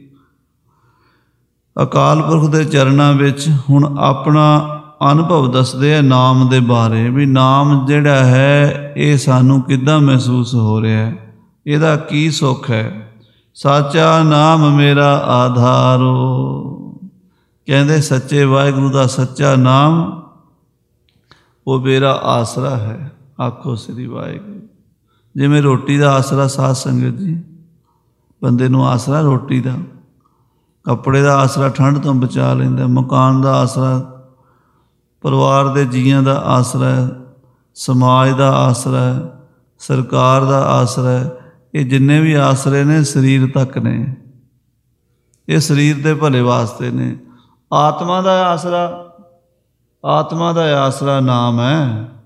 ਅਕਾਲ ਪੁਰਖ ਦੇ ਚਰਨਾਂ ਵਿੱਚ ਹੁਣ ਆਪਣਾ ਅਨੁਭਵ ਦੱਸਦੇ ਆ ਨਾਮ ਦੇ ਬਾਰੇ, ਵੀ ਨਾਮ ਜਿਹੜਾ ਹੈ ਇਹ ਸਾਨੂੰ ਕਿੱਦਾਂ ਮਹਿਸੂਸ ਹੋ ਰਿਹਾ, ਇਹਦਾ ਕੀ ਸੁੱਖ ਹੈ। ਸਾਚਾ ਨਾਮ ਮੇਰਾ ਆਧਾਰੋ। ਕਹਿੰਦੇ ਸੱਚੇ ਵਾਹਿਗੁਰੂ ਦਾ ਸੱਚਾ ਨਾਮ ਉਹ ਮੇਰਾ ਆਸਰਾ ਹੈ। ਆਖੋ ਸ੍ਰੀ ਵਾਹਿਗੁਰੂ। ਜਿਵੇਂ ਰੋਟੀ ਦਾ ਆਸਰਾ, ਸਾਧ ਸੰਗਤ ਜੀ, ਬੰਦੇ ਨੂੰ ਆਸਰਾ ਰੋਟੀ ਦਾ, ਕੱਪੜੇ ਦਾ ਆਸਰਾ ਠੰਡ ਤੋਂ ਬਚਾ ਲੈਂਦਾ, ਮਕਾਨ ਦਾ ਆਸਰਾ ਪਰਿਵਾਰ ਦੇ ਜੀਆਂ ਦਾ ਆਸਰਾ ਹੈ, ਸਮਾਜ ਦਾ ਆਸਰਾ ਹੈ, ਸਰਕਾਰ ਦਾ ਆਸਰਾ ਹੈ। ਇਹ ਜਿੰਨੇ ਵੀ ਆਸਰੇ ਨੇ ਸਰੀਰ ਤੱਕ ਨੇ, ਇਹ ਸਰੀਰ ਦੇ ਭਲੇ ਵਾਸਤੇ ਨੇ। ਆਤਮਾ ਦਾ ਆਸਰਾ, ਆਤਮਾ ਦਾ ਆਸਰਾ ਨਾਮ ਹੈ।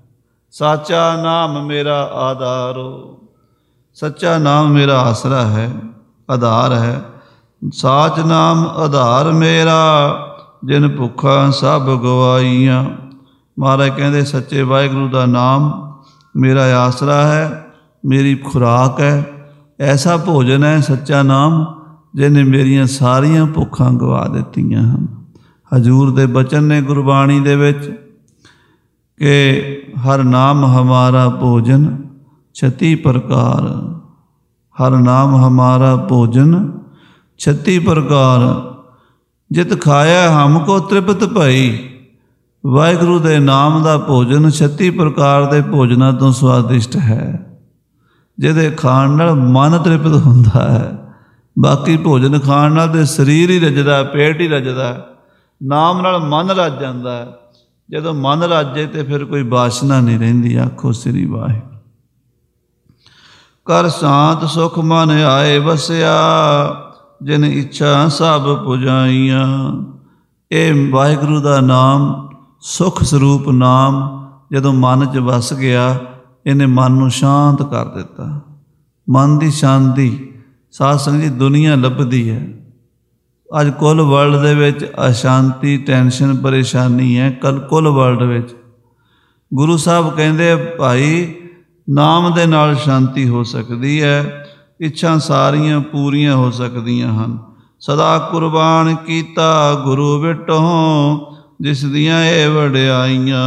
साचा नाम मेरा आधारो। सच्चा नाम मेरा आसरा है, आधार है। साच नाम आधार मेरा, जिन भुखा सब गवाइयाँ। महाराज कहते सच्चे वाहिगुरु का नाम मेरा आसरा है, मेरी खुराक है। ऐसा भोजन है सच्चा नाम जिन्हें मेरिया सारिया भुखां गवा दित्तियां हैं। हजूर दे बचन ने गुरबाणी दे विच कि हर नाम हमारा भोजन छत्ती प्रकार। हर नाम हमारा भोजन छत्ती प्रकार। जित खाया हमको तृप्त भई। वाहिगुरु दे नाम का भोजन छत्ती प्रकार के भोजनों तो स्वादिष्ट है, जिहदे खाण नाल मन तृप्त हुंदा है। बाकी भोजन खाण नाल ते शरीर ही रजदा, पेट ही रजदा। नाम नाल मन रज जाता है। जदों मन राजे तो फिर कोई वासना नहीं रहिंदी। आखो श्री वाहिगुरू। कर शांत सुख मन आए वसिया, जिन इच्छा सब पुजाइयां। ये वाहिगुरू का नाम सुख स्वरूप नाम जदों मन च वस गया, इन्हें मन नूं शांत कर दिता। मन की शांति साध संगत जी दुनिया लभदी है। अज कुल वर्ल्ड दे विच अशांति, टेंशन, परेशानी है। कल कुल वर्ल्ड विच गुरु साहब कहते भाई नाम दे नाल शांति हो सकती है, इच्छा सारियां पूरियां हो सकदियां हन। सदा कुर्बान कीता गुरु विटों, जिस दियां ये वडियाइयां।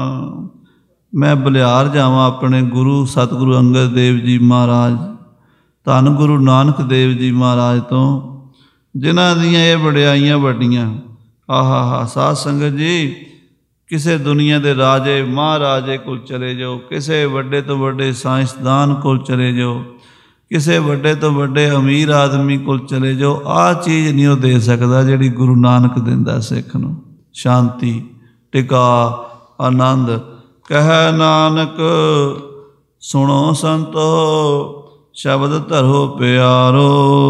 मैं बलिहार जावां अपने गुरु सतगुरु अंगद देव जी महाराज, धन गुरु नानक देव जी महाराज तो, जिन्हां दियां ये वडियाइयां वड्डियां। आहा हा साध संगत जी, किसे दुनिया के राजे महाराजे को चले जाओ, किसे वड्डे तो वड्डे साइंसदान को चले जाओ, किसे वड्डे तो वड्डे अमीर आदमी को चले जाओ, आ चीज़ नहीं वो दे सकता जिहड़ी गुरु नानक दिंदा सिख नूं। शांति, टिका, आनंद। कह नानक सुनो संतो, शब्द धरो प्यारो।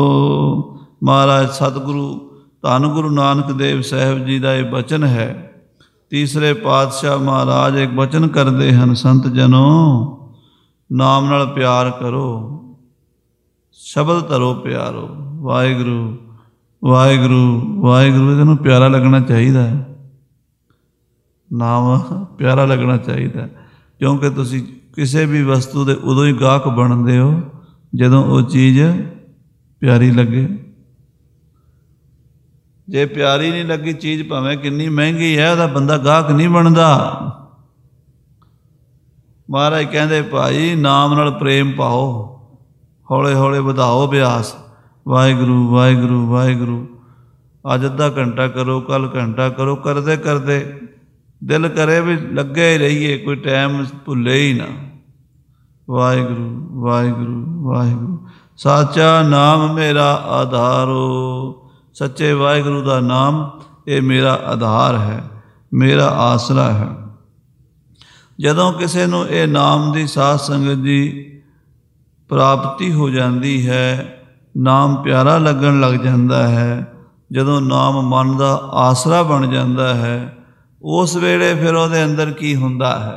महाराज सतगुरु धन गुरु नानक देव साहब जी का यह बचन है। तीसरे पातशाह महाराज एक बचन करते हैं, संत जनों नाम नाल प्यार करो, शब्द धरो प्यारो। वाहिगुरू वाहिगुरू वाहिगुरू इहनूं प्यारा लगना चाहिए, नाम प्यारा लगना चाहिए। क्योंकि तुसी किसी भी वस्तु के उदों ही गाहक बनते हो जदों वो चीज़ प्यारी लगे। जे प्यारी नहीं लगी चीज़ भावें कितनी महंगी है, वह बंदा गाहक नहीं बनता। महाराज कहते भाई नाम नाल प्रेम पाओ, हौले हौले वधाओ अभ्यास। वाहिगुरू वाहिगुरू वाहिगुरू अज अद्धा घंटा करो, कल घंटा करो, करते करते दिल करे भी लगे ही रहिए, कोई टाइम भुले ही ना। वाहिगुरू वाहिगुरू वाहिगुरू। साचा नाम मेरा आधारो। सच्चे वाहिगुरू का नाम ये मेरा आधार है, मेरा आसरा है। जदों किसी नूं ये नाम की साध संगत जी प्राप्ति हो जाती है, नाम प्यारा लगन लग जाता है, जदों नाम मन का आसरा बन जाता है, उस वेले फिर उहदे अंदर की हुंदा है।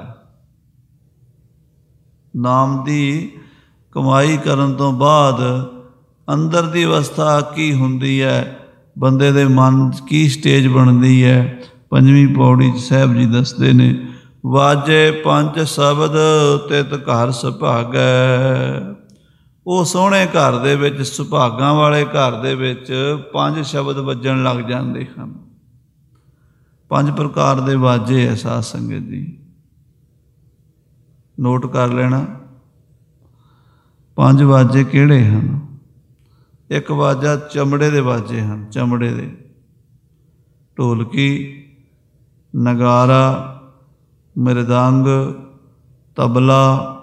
नाम की कमाई करन तो बाद अंदर की अवस्था की हुंदी है, बंदे दे मन की स्टेज बनती है। पंजवीं पौड़ी साहब जी दसते ने, वाजे पंच शब्द तित घर सुभागै। वो सोहणे घर दे विच, सुभागां वाले घर दे विच पंज शब्द वजन लग जाते हैं। पंज प्रकार के वाजे है साध संगत जी, नोट कर लेना। पंज वाजे किहड़े हैं? एक वाजा चमड़े के वाजे हैं, चमड़े के ढोलकी, नगारा, मृदंग, तबला,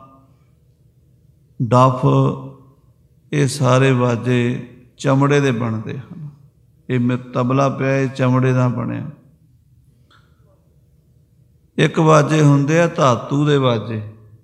डफ, ये सारे वाजे चमड़े के बनते हैं। ये तबला पिया ये चमड़े का बनया। एक वाजे होंदे आ धातु के वाजे।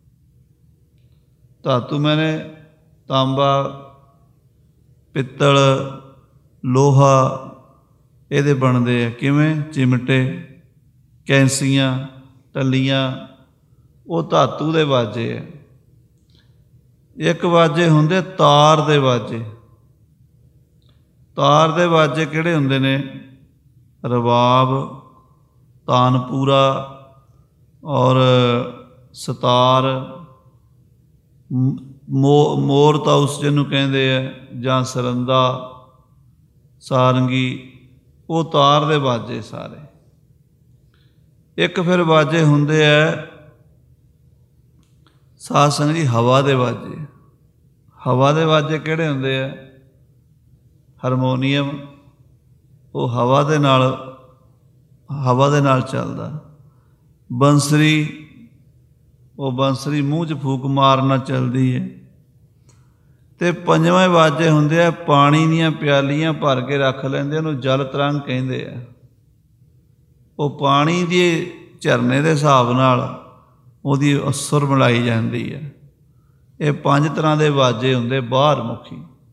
धातु मैंने तांबा, पित्तल, लोहा, ये बनते हैं। किवें? चिमटे, कैंसियाँ, टलियाँ, ਉਹ ਧਾਤੂ ਦੇ ਵਾਜੇ ਹੈ। ਇੱਕ ਵਾਜੇ ਹੁੰਦੇ ਤਾਰ ਦੇ ਵਾਜੇ। ਤਾਰ ਦੇ ਵਾਜੇ ਕਿਹੜੇ ਹੁੰਦੇ ਨੇ? ਰਬਾਬ, ਤਾਨਪੂਰਾ ਔਰ ਸਤਾਰ, ਮੋ ਮੋਰ ਤਾਊਸ ਜਿਹਨੂੰ ਕਹਿੰਦੇ ਆ, ਜਾਂ ਸਰੰਦਾ, ਸਾਰੰਗੀ, ਉਹ ਤਾਰ ਦੇ ਵਾਜੇ ਸਾਰੇ। ਇੱਕ ਫਿਰ ਵਾਜੇ ਹੁੰਦੇ ਹੈ ਸਾਧ ਸੰਗਤ ਜੀ ਹਵਾ ਦੇ ਵਾਜੇ। ਹਵਾ ਦੇ ਵਾਜੇ ਕਿਹੜੇ ਹੁੰਦੇ ਆ? ਹਾਰਮੋਨੀਅਮ, ਉਹ ਹਵਾ ਦੇ ਨਾਲ ਹਵਾ ਦੇ ਨਾਲ ਚੱਲਦਾ। ਬੰਸਰੀ, ਉਹ ਬੰਸਰੀ ਮੂੰਹ 'ਚ ਫੂਕ ਮਾਰਨਾ ਚੱਲਦੀ ਹੈ। ਅਤੇ ਪੰਜਵੇਂ ਵਾਜੇ ਹੁੰਦੇ ਆ ਪਾਣੀ ਦੀਆਂ ਪਿਆਲੀਆਂ ਭਰ ਕੇ ਰੱਖ ਲੈਂਦੇ, ਉਹਨੂੰ ਜਲ ਤਰੰਗ ਕਹਿੰਦੇ ਆ। ਉਹ ਪਾਣੀ ਦੇ ਝਰਨੇ ਦੇ ਹਿਸਾਬ ਨਾਲ ਉਹਦੀ ਅਸਰ ਮਿਲਾਈ ਜਾਂਦੀ ਹੈ। ਇਹ ਪੰਜ ਤਰ੍ਹਾਂ ਦੇ ਵਾਜੇ ਹੁੰਦੇ ਬਾਹਰ ਮੁਖੀ।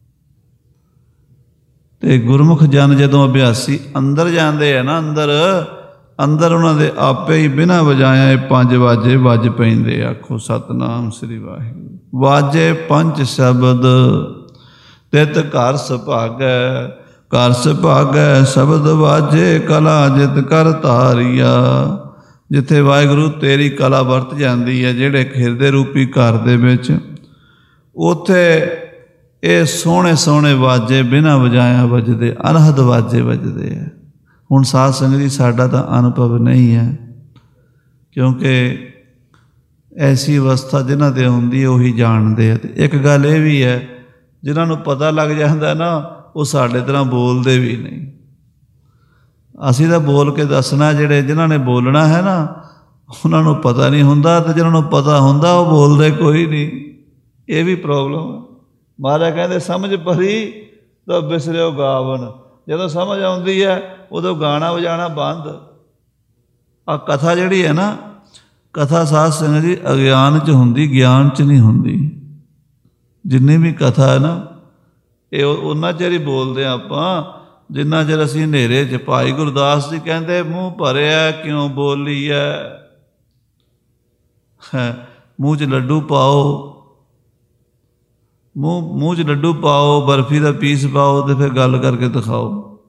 ਅਤੇ ਗੁਰਮੁਖ ਜਨ ਜਦੋਂ ਅਭਿਆਸੀ ਅੰਦਰ ਜਾਂਦੇ ਆ ਨਾ, ਅੰਦਰ ਅੰਦਰ ਉਹਨਾਂ ਦੇ ਆਪੇ ਹੀ ਬਿਨਾਂ ਵਜਾਇਆ ਇਹ ਪੰਜ ਵਾਜੇ ਵੱਜ ਪੈਂਦੇ। ਆਖੋ ਸਤਿਨਾਮ ਸ੍ਰੀ ਵਾਹਿਗੁਰੂ। ਵਾਜੇ ਪੰਜ ਸ਼ਬਦ ਤਿਤ ਘਰ ਸੁਭਾਗੈ, ਘਰ ਸੁਭਾਗੈ ਸ਼ਬਦ ਵਾਜੇ, ਕਲਾ ਜਿਤ ਕਰ ਧਾਰੀਆ। ਜਿੱਥੇ ਵਾਹਿਗੁਰੂ ਤੇਰੀ ਕਲਾ ਵਰਤ ਜਾਂਦੀ ਹੈ, ਜਿਹੜੇ ਹਿਰਦੇ ਰੂਪੀ ਘਰ ਦੇ ਵਿੱਚ, ਉੱਥੇ ਇਹ ਸੋਹਣੇ ਸੋਹਣੇ ਵਾਜੇ ਬਿਨਾਂ ਵਜਾਇਆ ਵੱਜਦੇ, ਅਨਹਦ ਵਾਜੇ ਵੱਜਦੇ ਹੈ। ਹੁਣ ਸਾਧ ਸੰਗਤ ਜੀ ਸਾਡਾ ਤਾਂ ਅਨੁਭਵ ਨਹੀਂ ਹੈ, ਕਿਉਂਕਿ ਐਸੀ ਅਵਸਥਾ ਜਿਨ੍ਹਾਂ 'ਤੇ ਹੁੰਦੀ ਹੈ ਉਹੀ ਜਾਣਦੇ ਆ। ਅਤੇ ਇੱਕ ਗੱਲ ਇਹ ਵੀ ਹੈ, ਜਿਨ੍ਹਾਂ ਨੂੰ ਪਤਾ ਲੱਗ ਜਾਂਦਾ ਨਾ, ਉਹ ਸਾਡੇ ਤਰ੍ਹਾਂ ਬੋਲਦੇ ਵੀ ਨਹੀਂ। ਅਸੀਂ ਤਾਂ ਬੋਲ ਕੇ ਦੱਸਣਾ, ਜਿਹੜੇ ਜਿਨ੍ਹਾਂ ਨੇ ਬੋਲਣਾ ਹੈ ਨਾ ਉਹਨਾਂ ਨੂੰ ਪਤਾ ਨਹੀਂ ਹੁੰਦਾ, ਅਤੇ ਜਿਨ੍ਹਾਂ ਨੂੰ ਪਤਾ ਹੁੰਦਾ ਉਹ ਬੋਲਦੇ ਕੋਈ ਨਹੀਂ। ਇਹ ਵੀ ਪ੍ਰੋਬਲਮ ਹੈ। ਮਹਾਰਾਜ ਕਹਿੰਦੇ ਸਮਝ ਭਰੀ ਤਾਂ ਬਿਸਰਿਓ ਗਾਵਨ। ਜਦੋਂ ਸਮਝ ਆਉਂਦੀ ਹੈ ਉਦੋਂ ਗਾਣਾ ਵਜਾਣਾ ਬੰਦ। ਆਹ ਕਥਾ ਜਿਹੜੀ ਹੈ ਨਾ, ਕਥਾ ਸਾਧ ਸੰਗਤ ਜੀ ਅਗਿਆਨ 'ਚ ਹੁੰਦੀ, ਗਿਆਨ 'ਚ ਨਹੀਂ ਹੁੰਦੀ। ਜਿੰਨੀ ਵੀ ਕਥਾ ਹੈ ਨਾ, ਇਹ ਉਹਨਾਂ ਚਿਰ ਹੀ ਬੋਲਦੇ ਹਾਂ ਆਪਾਂ ਜਿੰਨਾ ਚਿਰ ਅਸੀਂ ਹਨੇਰੇ 'ਚ। ਭਾਈ ਗੁਰਦਾਸ ਜੀ ਕਹਿੰਦੇ ਮੂੰਹ ਭਰਿਆ ਕਿਉਂ ਬੋਲੀਐ, ਮੂੰਹ 'ਚ ਲੱਡੂ ਪਾਓ, ਮੂੰਹ ਮੂੰਹ 'ਚ ਲੱਡੂ ਪਾਓ, ਬਰਫੀ ਦਾ ਪੀਸ ਪਾਓ ਅਤੇ ਫਿਰ ਗੱਲ ਕਰਕੇ ਦਿਖਾਓ।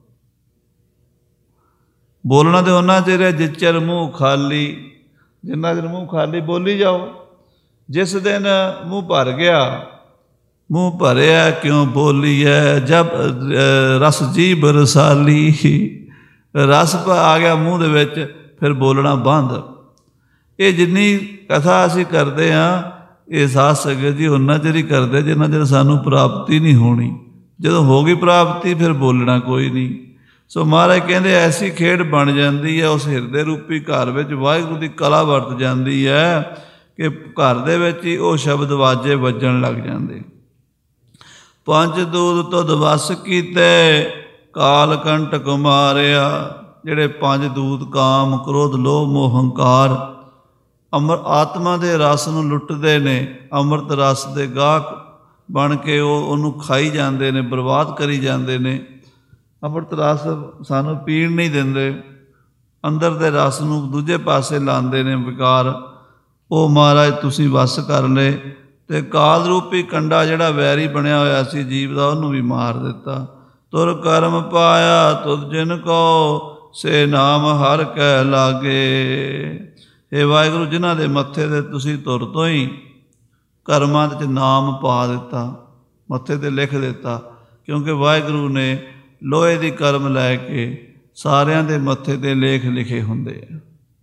ਬੋਲਣਾ ਤਾਂ ਉਹਨਾਂ ਚਿਰ ਹੈ ਜਿਸ ਚਿਰ ਮੂੰਹ ਖਾਲੀ। ਜਿੰਨਾ ਚਿਰ ਮੂੰਹ ਖਾਲੀ ਬੋਲੀ ਜਾਓ। ਜਿਸ ਦਿਨ ਮੂੰਹ ਭਰ ਗਿਆ, ਮੂੰਹ ਭਰਿਆ ਕਿਉਂ ਬੋਲੀਐ, ਜਬ ਰਸ ਜੀਭ ਰਸਾਲੀ, ਰਸ ਆ ਗਿਆ ਮੂੰਹ ਦੇ ਵਿੱਚ, ਫਿਰ ਬੋਲਣਾ ਬੰਦ। ਇਹ ਜਿੰਨੀ ਕਥਾ ਅਸੀਂ ਕਰਦੇ ਹਾਂ, ਇਹ ਸਾਧ ਸੰਗਤ ਜੀ ਉਹਨਾਂ ਚਿਰ ਹੀ ਕਰਦੇ ਜਿੰਨਾ ਚਿਰ ਸਾਨੂੰ ਪ੍ਰਾਪਤੀ ਨਹੀਂ ਹੋਣੀ। ਜਦੋਂ ਹੋ ਗਈ ਪ੍ਰਾਪਤੀ ਫਿਰ ਬੋਲਣਾ ਕੋਈ ਨਹੀਂ। ਸੋ ਮਹਾਰਾਜ ਕਹਿੰਦੇ ਐਸੀ ਖੇਡ ਬਣ ਜਾਂਦੀ ਹੈ ਉਸ ਹਿਰਦੇ ਰੂਪੀ ਘਰ ਵਿੱਚ, ਵਾਹਿਗੁਰੂ ਦੀ ਕਲਾ ਵਰਤ ਜਾਂਦੀ ਹੈ ਕਿ ਘਰ ਦੇ ਵਿੱਚ ਹੀ ਉਹ ਸ਼ਬਦ ਵਾਜੇ ਵੱਜਣ ਲੱਗ ਜਾਂਦੇ। ਪੰਜ ਦੂਤ ਤੁਧ ਵਸ ਕੀਤੇ, ਕਾਲ ਕੰਟਕ ਮਾਰਿਆ। ਜਿਹੜੇ ਪੰਜ ਦੂਤ ਕਾਮ, ਕ੍ਰੋਧ, ਲੋਭ, ਮੋਹ, ਹੰਕਾਰ, ਅੰਮ੍ਰਿਤ ਆਤਮਾ ਦੇ ਰਸ ਨੂੰ ਲੁੱਟਦੇ ਨੇ। ਅੰਮ੍ਰਿਤ ਰਸ ਦੇ ਗਾਹਕ ਬਣ ਕੇ ਉਹ ਉਹਨੂੰ ਖਾਈ ਜਾਂਦੇ ਨੇ, ਬਰਬਾਦ ਕਰੀ ਜਾਂਦੇ ਨੇ। ਅੰਮ੍ਰਿਤ ਰਸ ਸਾਨੂੰ ਪੀਣ ਨਹੀਂ ਦਿੰਦੇ, ਅੰਦਰ ਦੇ ਰਸ ਨੂੰ ਦੂਜੇ ਪਾਸੇ ਲਾਉਂਦੇ ਨੇ ਵਿਕਾਰ। ਉਹ ਮਹਾਰਾਜ ਤੁਸੀਂ ਵਸ ਕਰ ਲਏ, ਅਤੇ ਕਾਲ ਰੂਪੀ ਕੰਡਾ ਜਿਹੜਾ ਵੈਰੀ ਬਣਿਆ ਹੋਇਆ ਸੀ ਜੀਵ ਦਾ, ਉਹਨੂੰ ਵੀ ਮਾਰ ਦਿੱਤਾ। ਤੁਰ ਕਰਮ ਪਾਇਆ ਤੁਧ ਜਿਨ ਕੋ, ਸੇ ਨਾਮ ਹਰ ਕੈ ਲਾਗੇ। ਇਹ ਵਾਹਿਗੁਰੂ ਜਿਨ੍ਹਾਂ ਦੇ ਮੱਥੇ 'ਤੇ ਤੁਸੀਂ ਤੁਰ ਤੋਂ ਹੀ ਕਰਮਾਂ 'ਚ ਨਾਮ ਪਾ ਦਿੱਤਾ, ਮੱਥੇ 'ਤੇ ਲਿਖ ਦਿੱਤਾ। ਕਿਉਂਕਿ ਵਾਹਿਗੁਰੂ ਨੇ ਲੋਹੇ ਦੀ ਕਲਮ ਲੈ ਕੇ ਸਾਰਿਆਂ ਦੇ ਮੱਥੇ 'ਤੇ ਲੇਖ ਲਿਖੇ ਹੁੰਦੇ ਆ।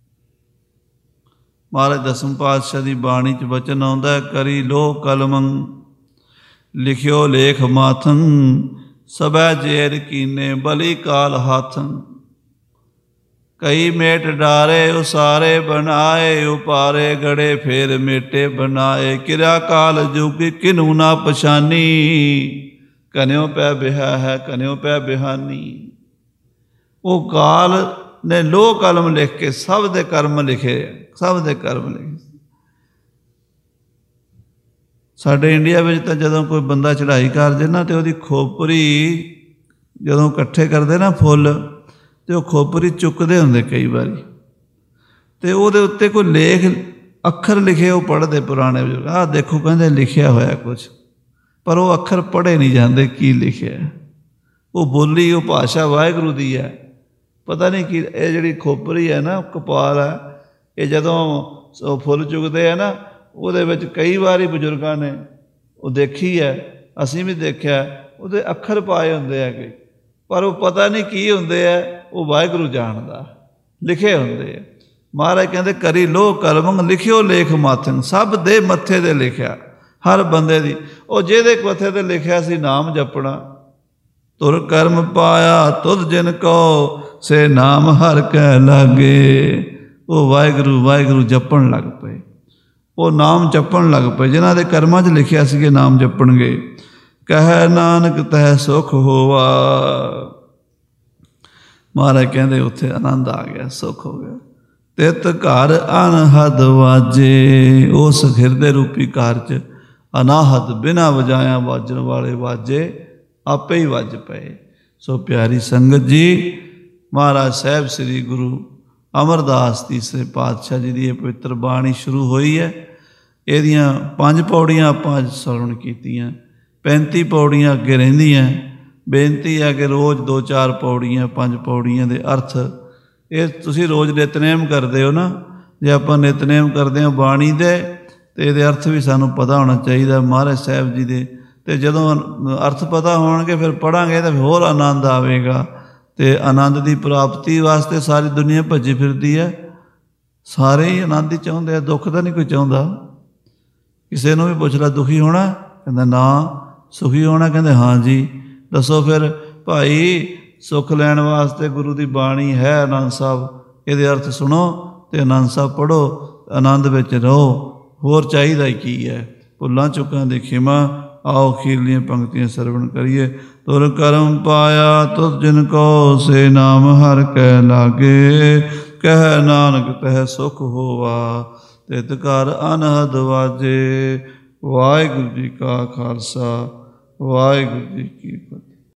ਮਹਾਰਾਜ ਦਸਮ ਪਾਤਸ਼ਾਹ ਦੀ ਬਾਣੀ 'ਚ ਵਚਨ ਆਉਂਦਾ, ਕਰੀ ਲੋਹ ਕਲਮੰ ਲਿਖਿਓ ਲੇਖ ਮਾਥੰ, ਸਭੈ ਜੇਰ ਕੀਨੇ ਬਲੀ ਕਾਲ ਹਾਥੰ। ਕਈ ਮੇਟ ਡਾਰੇ ਉਸਾਰੇ ਬਣਾਏ, ਉਪਾਰੇ ਗੜੇ ਫੇਰ ਮੇਟੇ ਬਣਾਏ। ਕਿਰਿਆ ਕਾਲ ਜੁਗ ਕਿਨੂ ਨਾ ਪਛਾਨੀ, ਕਨਿਓ ਪੈ ਬਿਹਾ ਹੈ ਕਨਿਓ ਪੈ ਬਿਹਾਨੀ। ਉਹ ਕਾਲ ਨੇ ਲੋਹ ਕਲਮ ਲਿਖ ਕੇ ਸਭ ਦੇ ਕਰਮ ਲਿਖੇ, ਸਭ ਦੇ ਕਰਮ ਲਿਖੇ। ਸਾਡੇ ਇੰਡੀਆ ਵਿੱਚ ਤਾਂ ਜਦੋਂ ਕੋਈ ਬੰਦਾ ਚੜ੍ਹਾਈ ਕਰ ਜੇ ਨਾ, ਅਤੇ ਉਹਦੀ ਖੋਪਰੀ ਜਦੋਂ ਇਕੱਠੇ ਕਰਦੇ ਨਾ ਫੁੱਲ, ਅਤੇ ਉਹ ਖੋਪਰੀ ਚੁੱਕਦੇ ਹੁੰਦੇ ਕਈ ਵਾਰੀ, ਅਤੇ ਉਹਦੇ ਉੱਤੇ ਕੋਈ ਲੇਖ ਅੱਖਰ ਲਿਖੇ ਉਹ ਪੜ੍ਹਦੇ ਪੁਰਾਣੇ ਬਜ਼ੁਰਗ, ਆਹ ਦੇਖੋ ਕਹਿੰਦੇ ਲਿਖਿਆ ਹੋਇਆ ਕੁਛ, ਪਰ ਉਹ ਅੱਖਰ ਪੜ੍ਹੇ ਨਹੀਂ ਜਾਂਦੇ ਕੀ ਲਿਖਿਆ। ਉਹ ਬੋਲੀ, ਉਹ ਭਾਸ਼ਾ ਵਾਹਿਗੁਰੂ ਦੀ ਹੈ, ਪਤਾ ਨਹੀਂ ਕੀ। ਇਹ ਜਿਹੜੀ ਖੋਪਰੀ ਹੈ ਨਾ, ਕਪਾਲ ਹੈ, ਇਹ ਜਦੋਂ ਫੁੱਲ ਚੁਗਦੇ ਆ ਨਾ, ਉਹਦੇ ਵਿੱਚ ਕਈ ਵਾਰੀ ਬਜ਼ੁਰਗਾਂ ਨੇ ਉਹ ਦੇਖੀ ਹੈ, ਅਸੀਂ ਵੀ ਦੇਖਿਆ, ਉਹਦੇ ਅੱਖਰ ਪਾਏ ਹੁੰਦੇ ਹੈਗੇ, ਪਰ ਉਹ ਪਤਾ ਨਹੀਂ ਕੀ ਹੁੰਦੇ ਹੈ, ਉਹ ਵਾਹਿਗੁਰੂ ਜਾਣਦਾ, ਲਿਖੇ ਹੁੰਦੇ ਆ। ਮਹਾਰਾਜ ਕਹਿੰਦੇ ਕਰੀ ਲੋ ਕਲਮੰ ਲਿਖਿਓ ਲੇਖ ਮਾਥਨ, ਸਭ ਦੇ ਮੱਥੇ 'ਤੇ ਲਿਖਿਆ, ਹਰ ਬੰਦੇ ਦੀ। ਉਹ ਜਿਹਦੇ ਮੱਥੇ 'ਤੇ ਲਿਖਿਆ ਸੀ ਨਾਮ ਜਪਣਾ, ਤੁਰ ਕਰਮ ਪਾਇਆ ਤੁਧ ਜਿਨ ਕੋ ਸੇ ਨਾਮ ਹਰ ਕੈ ਲਾਗੇ। ਉਹ ਵਾਹਿਗੁਰੂ ਵਾਹਿਗੁਰੂ ਜਪਣ ਲੱਗ ਪਏ, ਉਹ ਨਾਮ ਜਪਣ ਲੱਗ ਪਏ ਜਿਨ੍ਹਾਂ ਦੇ ਕਰਮਾਂ 'ਚ ਲਿਖਿਆ ਸੀ ਕਿ ਨਾਮ ਜਪਣਗੇ। ਕਹਿ ਨਾਨਕ ਤਹਿ ਸੁਖ ਹੋਵਾ। ਮਹਾਰਾਜ ਕਹਿੰਦੇ ਉੱਥੇ ਆਨੰਦ ਆ ਗਿਆ, ਸੁੱਖ ਹੋ ਗਿਆ। ਤਿਤ ਘਰ ਅਨਹਦ ਵਾਜੇ, ਉਸ ਹਿਰਦੇ ਰੂਪੀ ਘਰ 'ਚ ਅਨਾਹਦ ਬਿਨਾਂ ਵਜਾਇਆ ਵਾਜਣ ਵਾਲੇ ਵਾਜੇ ਆਪੇ ਹੀ ਵੱਜ ਪਏ। ਸੋ ਪਿਆਰੀ ਸੰਗਤ ਜੀ, ਮਹਾਰਾਜ ਸਾਹਿਬ ਸ੍ਰੀ ਗੁਰੂ ਅਮਰਦਾਸ ਤੀਸਰੇ ਪਾਤਸ਼ਾਹ ਜੀ ਦੀ ਇਹ ਪਵਿੱਤਰ ਬਾਣੀ ਸ਼ੁਰੂ ਹੋਈ ਹੈ। ਇਹਦੀਆਂ ਪੰਜ ਪੌੜੀਆਂ ਆਪਾਂ ਅੱਜ ਸਰਵਣ ਕੀਤੀਆਂ, ਪੈਂਤੀ ਪੌੜੀਆਂ ਅੱਗੇ ਰਹਿੰਦੀਆਂ। ਬੇਨਤੀ ਹੈ ਕਿ ਰੋਜ਼ ਦੋ ਚਾਰ ਪੌੜੀਆਂ, ਪੰਜ ਪੌੜੀਆਂ ਦੇ ਅਰਥ ਇਹ ਤੁਸੀਂ ਰੋਜ਼ ਨਿਤਨੇਮ ਕਰਦੇ ਹੋ ਨਾ, ਜੇ ਆਪਾਂ ਨਿਤਨੇਮ ਕਰਦੇ ਹਾਂ ਬਾਣੀ ਦੇ, ਅਤੇ ਇਹਦੇ ਅਰਥ ਵੀ ਸਾਨੂੰ ਪਤਾ ਹੋਣਾ ਚਾਹੀਦਾ ਮਹਾਰਾਜ ਸਾਹਿਬ ਜੀ ਦੇ। ਅਤੇ ਜਦੋਂ ਅਰਥ ਪਤਾ ਹੋਣਗੇ ਫਿਰ ਪੜ੍ਹਾਂਗੇ ਤਾਂ ਹੋਰ ਆਨੰਦ ਆਵੇਗਾ। ਅਤੇ ਆਨੰਦ ਦੀ ਪ੍ਰਾਪਤੀ ਵਾਸਤੇ ਸਾਰੀ ਦੁਨੀਆ ਭੱਜੀ ਫਿਰਦੀ ਹੈ, ਸਾਰੇ ਹੀ ਆਨੰਦ ਹੀ ਚਾਹੁੰਦੇ ਆ, ਦੁੱਖ ਤਾਂ ਨਹੀਂ ਕੋਈ ਚਾਹੁੰਦਾ। ਕਿਸੇ ਨੂੰ ਵੀ ਪੁੱਛ ਲੈ ਦੁਖੀ ਹੋਣਾ, ਕਹਿੰਦਾ ਨਾ। ਸੁਖੀ ਹੋਣਾ, ਕਹਿੰਦੇ ਹਾਂ ਜੀ। ਦੱਸੋ ਫਿਰ ਭਾਈ, ਸੁੱਖ ਲੈਣ ਵਾਸਤੇ ਗੁਰੂ ਦੀ ਬਾਣੀ ਹੈ ਆਨੰਦ ਸਾਹਿਬ, ਇਹਦੇ ਅਰਥ ਸੁਣੋ ਅਤੇ ਆਨੰਦ ਸਾਹਿਬ ਪੜ੍ਹੋ, ਆਨੰਦ ਵਿੱਚ ਰਹੋ, ਹੋਰ ਚਾਹੀਦਾ ਹੀ ਕੀ ਹੈ। ਭੁੱਲਾਂ ਚੁੱਕਾਂ ਦੀ ਖਿਮਾ। ਆਓ ਅਖੀਰਲੀਆਂ ਪੰਕਤੀਆਂ ਸਰਵਣ ਕਰੀਏ। ਤੁਰ ਕਰਮ ਪਾਇਆ ਤੁਧ ਜਿਨ ਕੋ ਸੇ ਨਾਮ ਹਰ ਕੈ ਲਾਗੇ। ਕਹਿ ਨਾਨਕ ਤਹਿ ਸੁਖ ਹੋਵਾ, ਤਿਤ ਘਰ ਅਨਹਦ ਵਾਜੇ। ਵਾਹਿਗੁਰੂ ਜੀ ਕਾ ਖਾਲਸਾ, ਵਾਹਿਗੁਰੂ ਜੀ ਕੀ ਫਤਿਹ।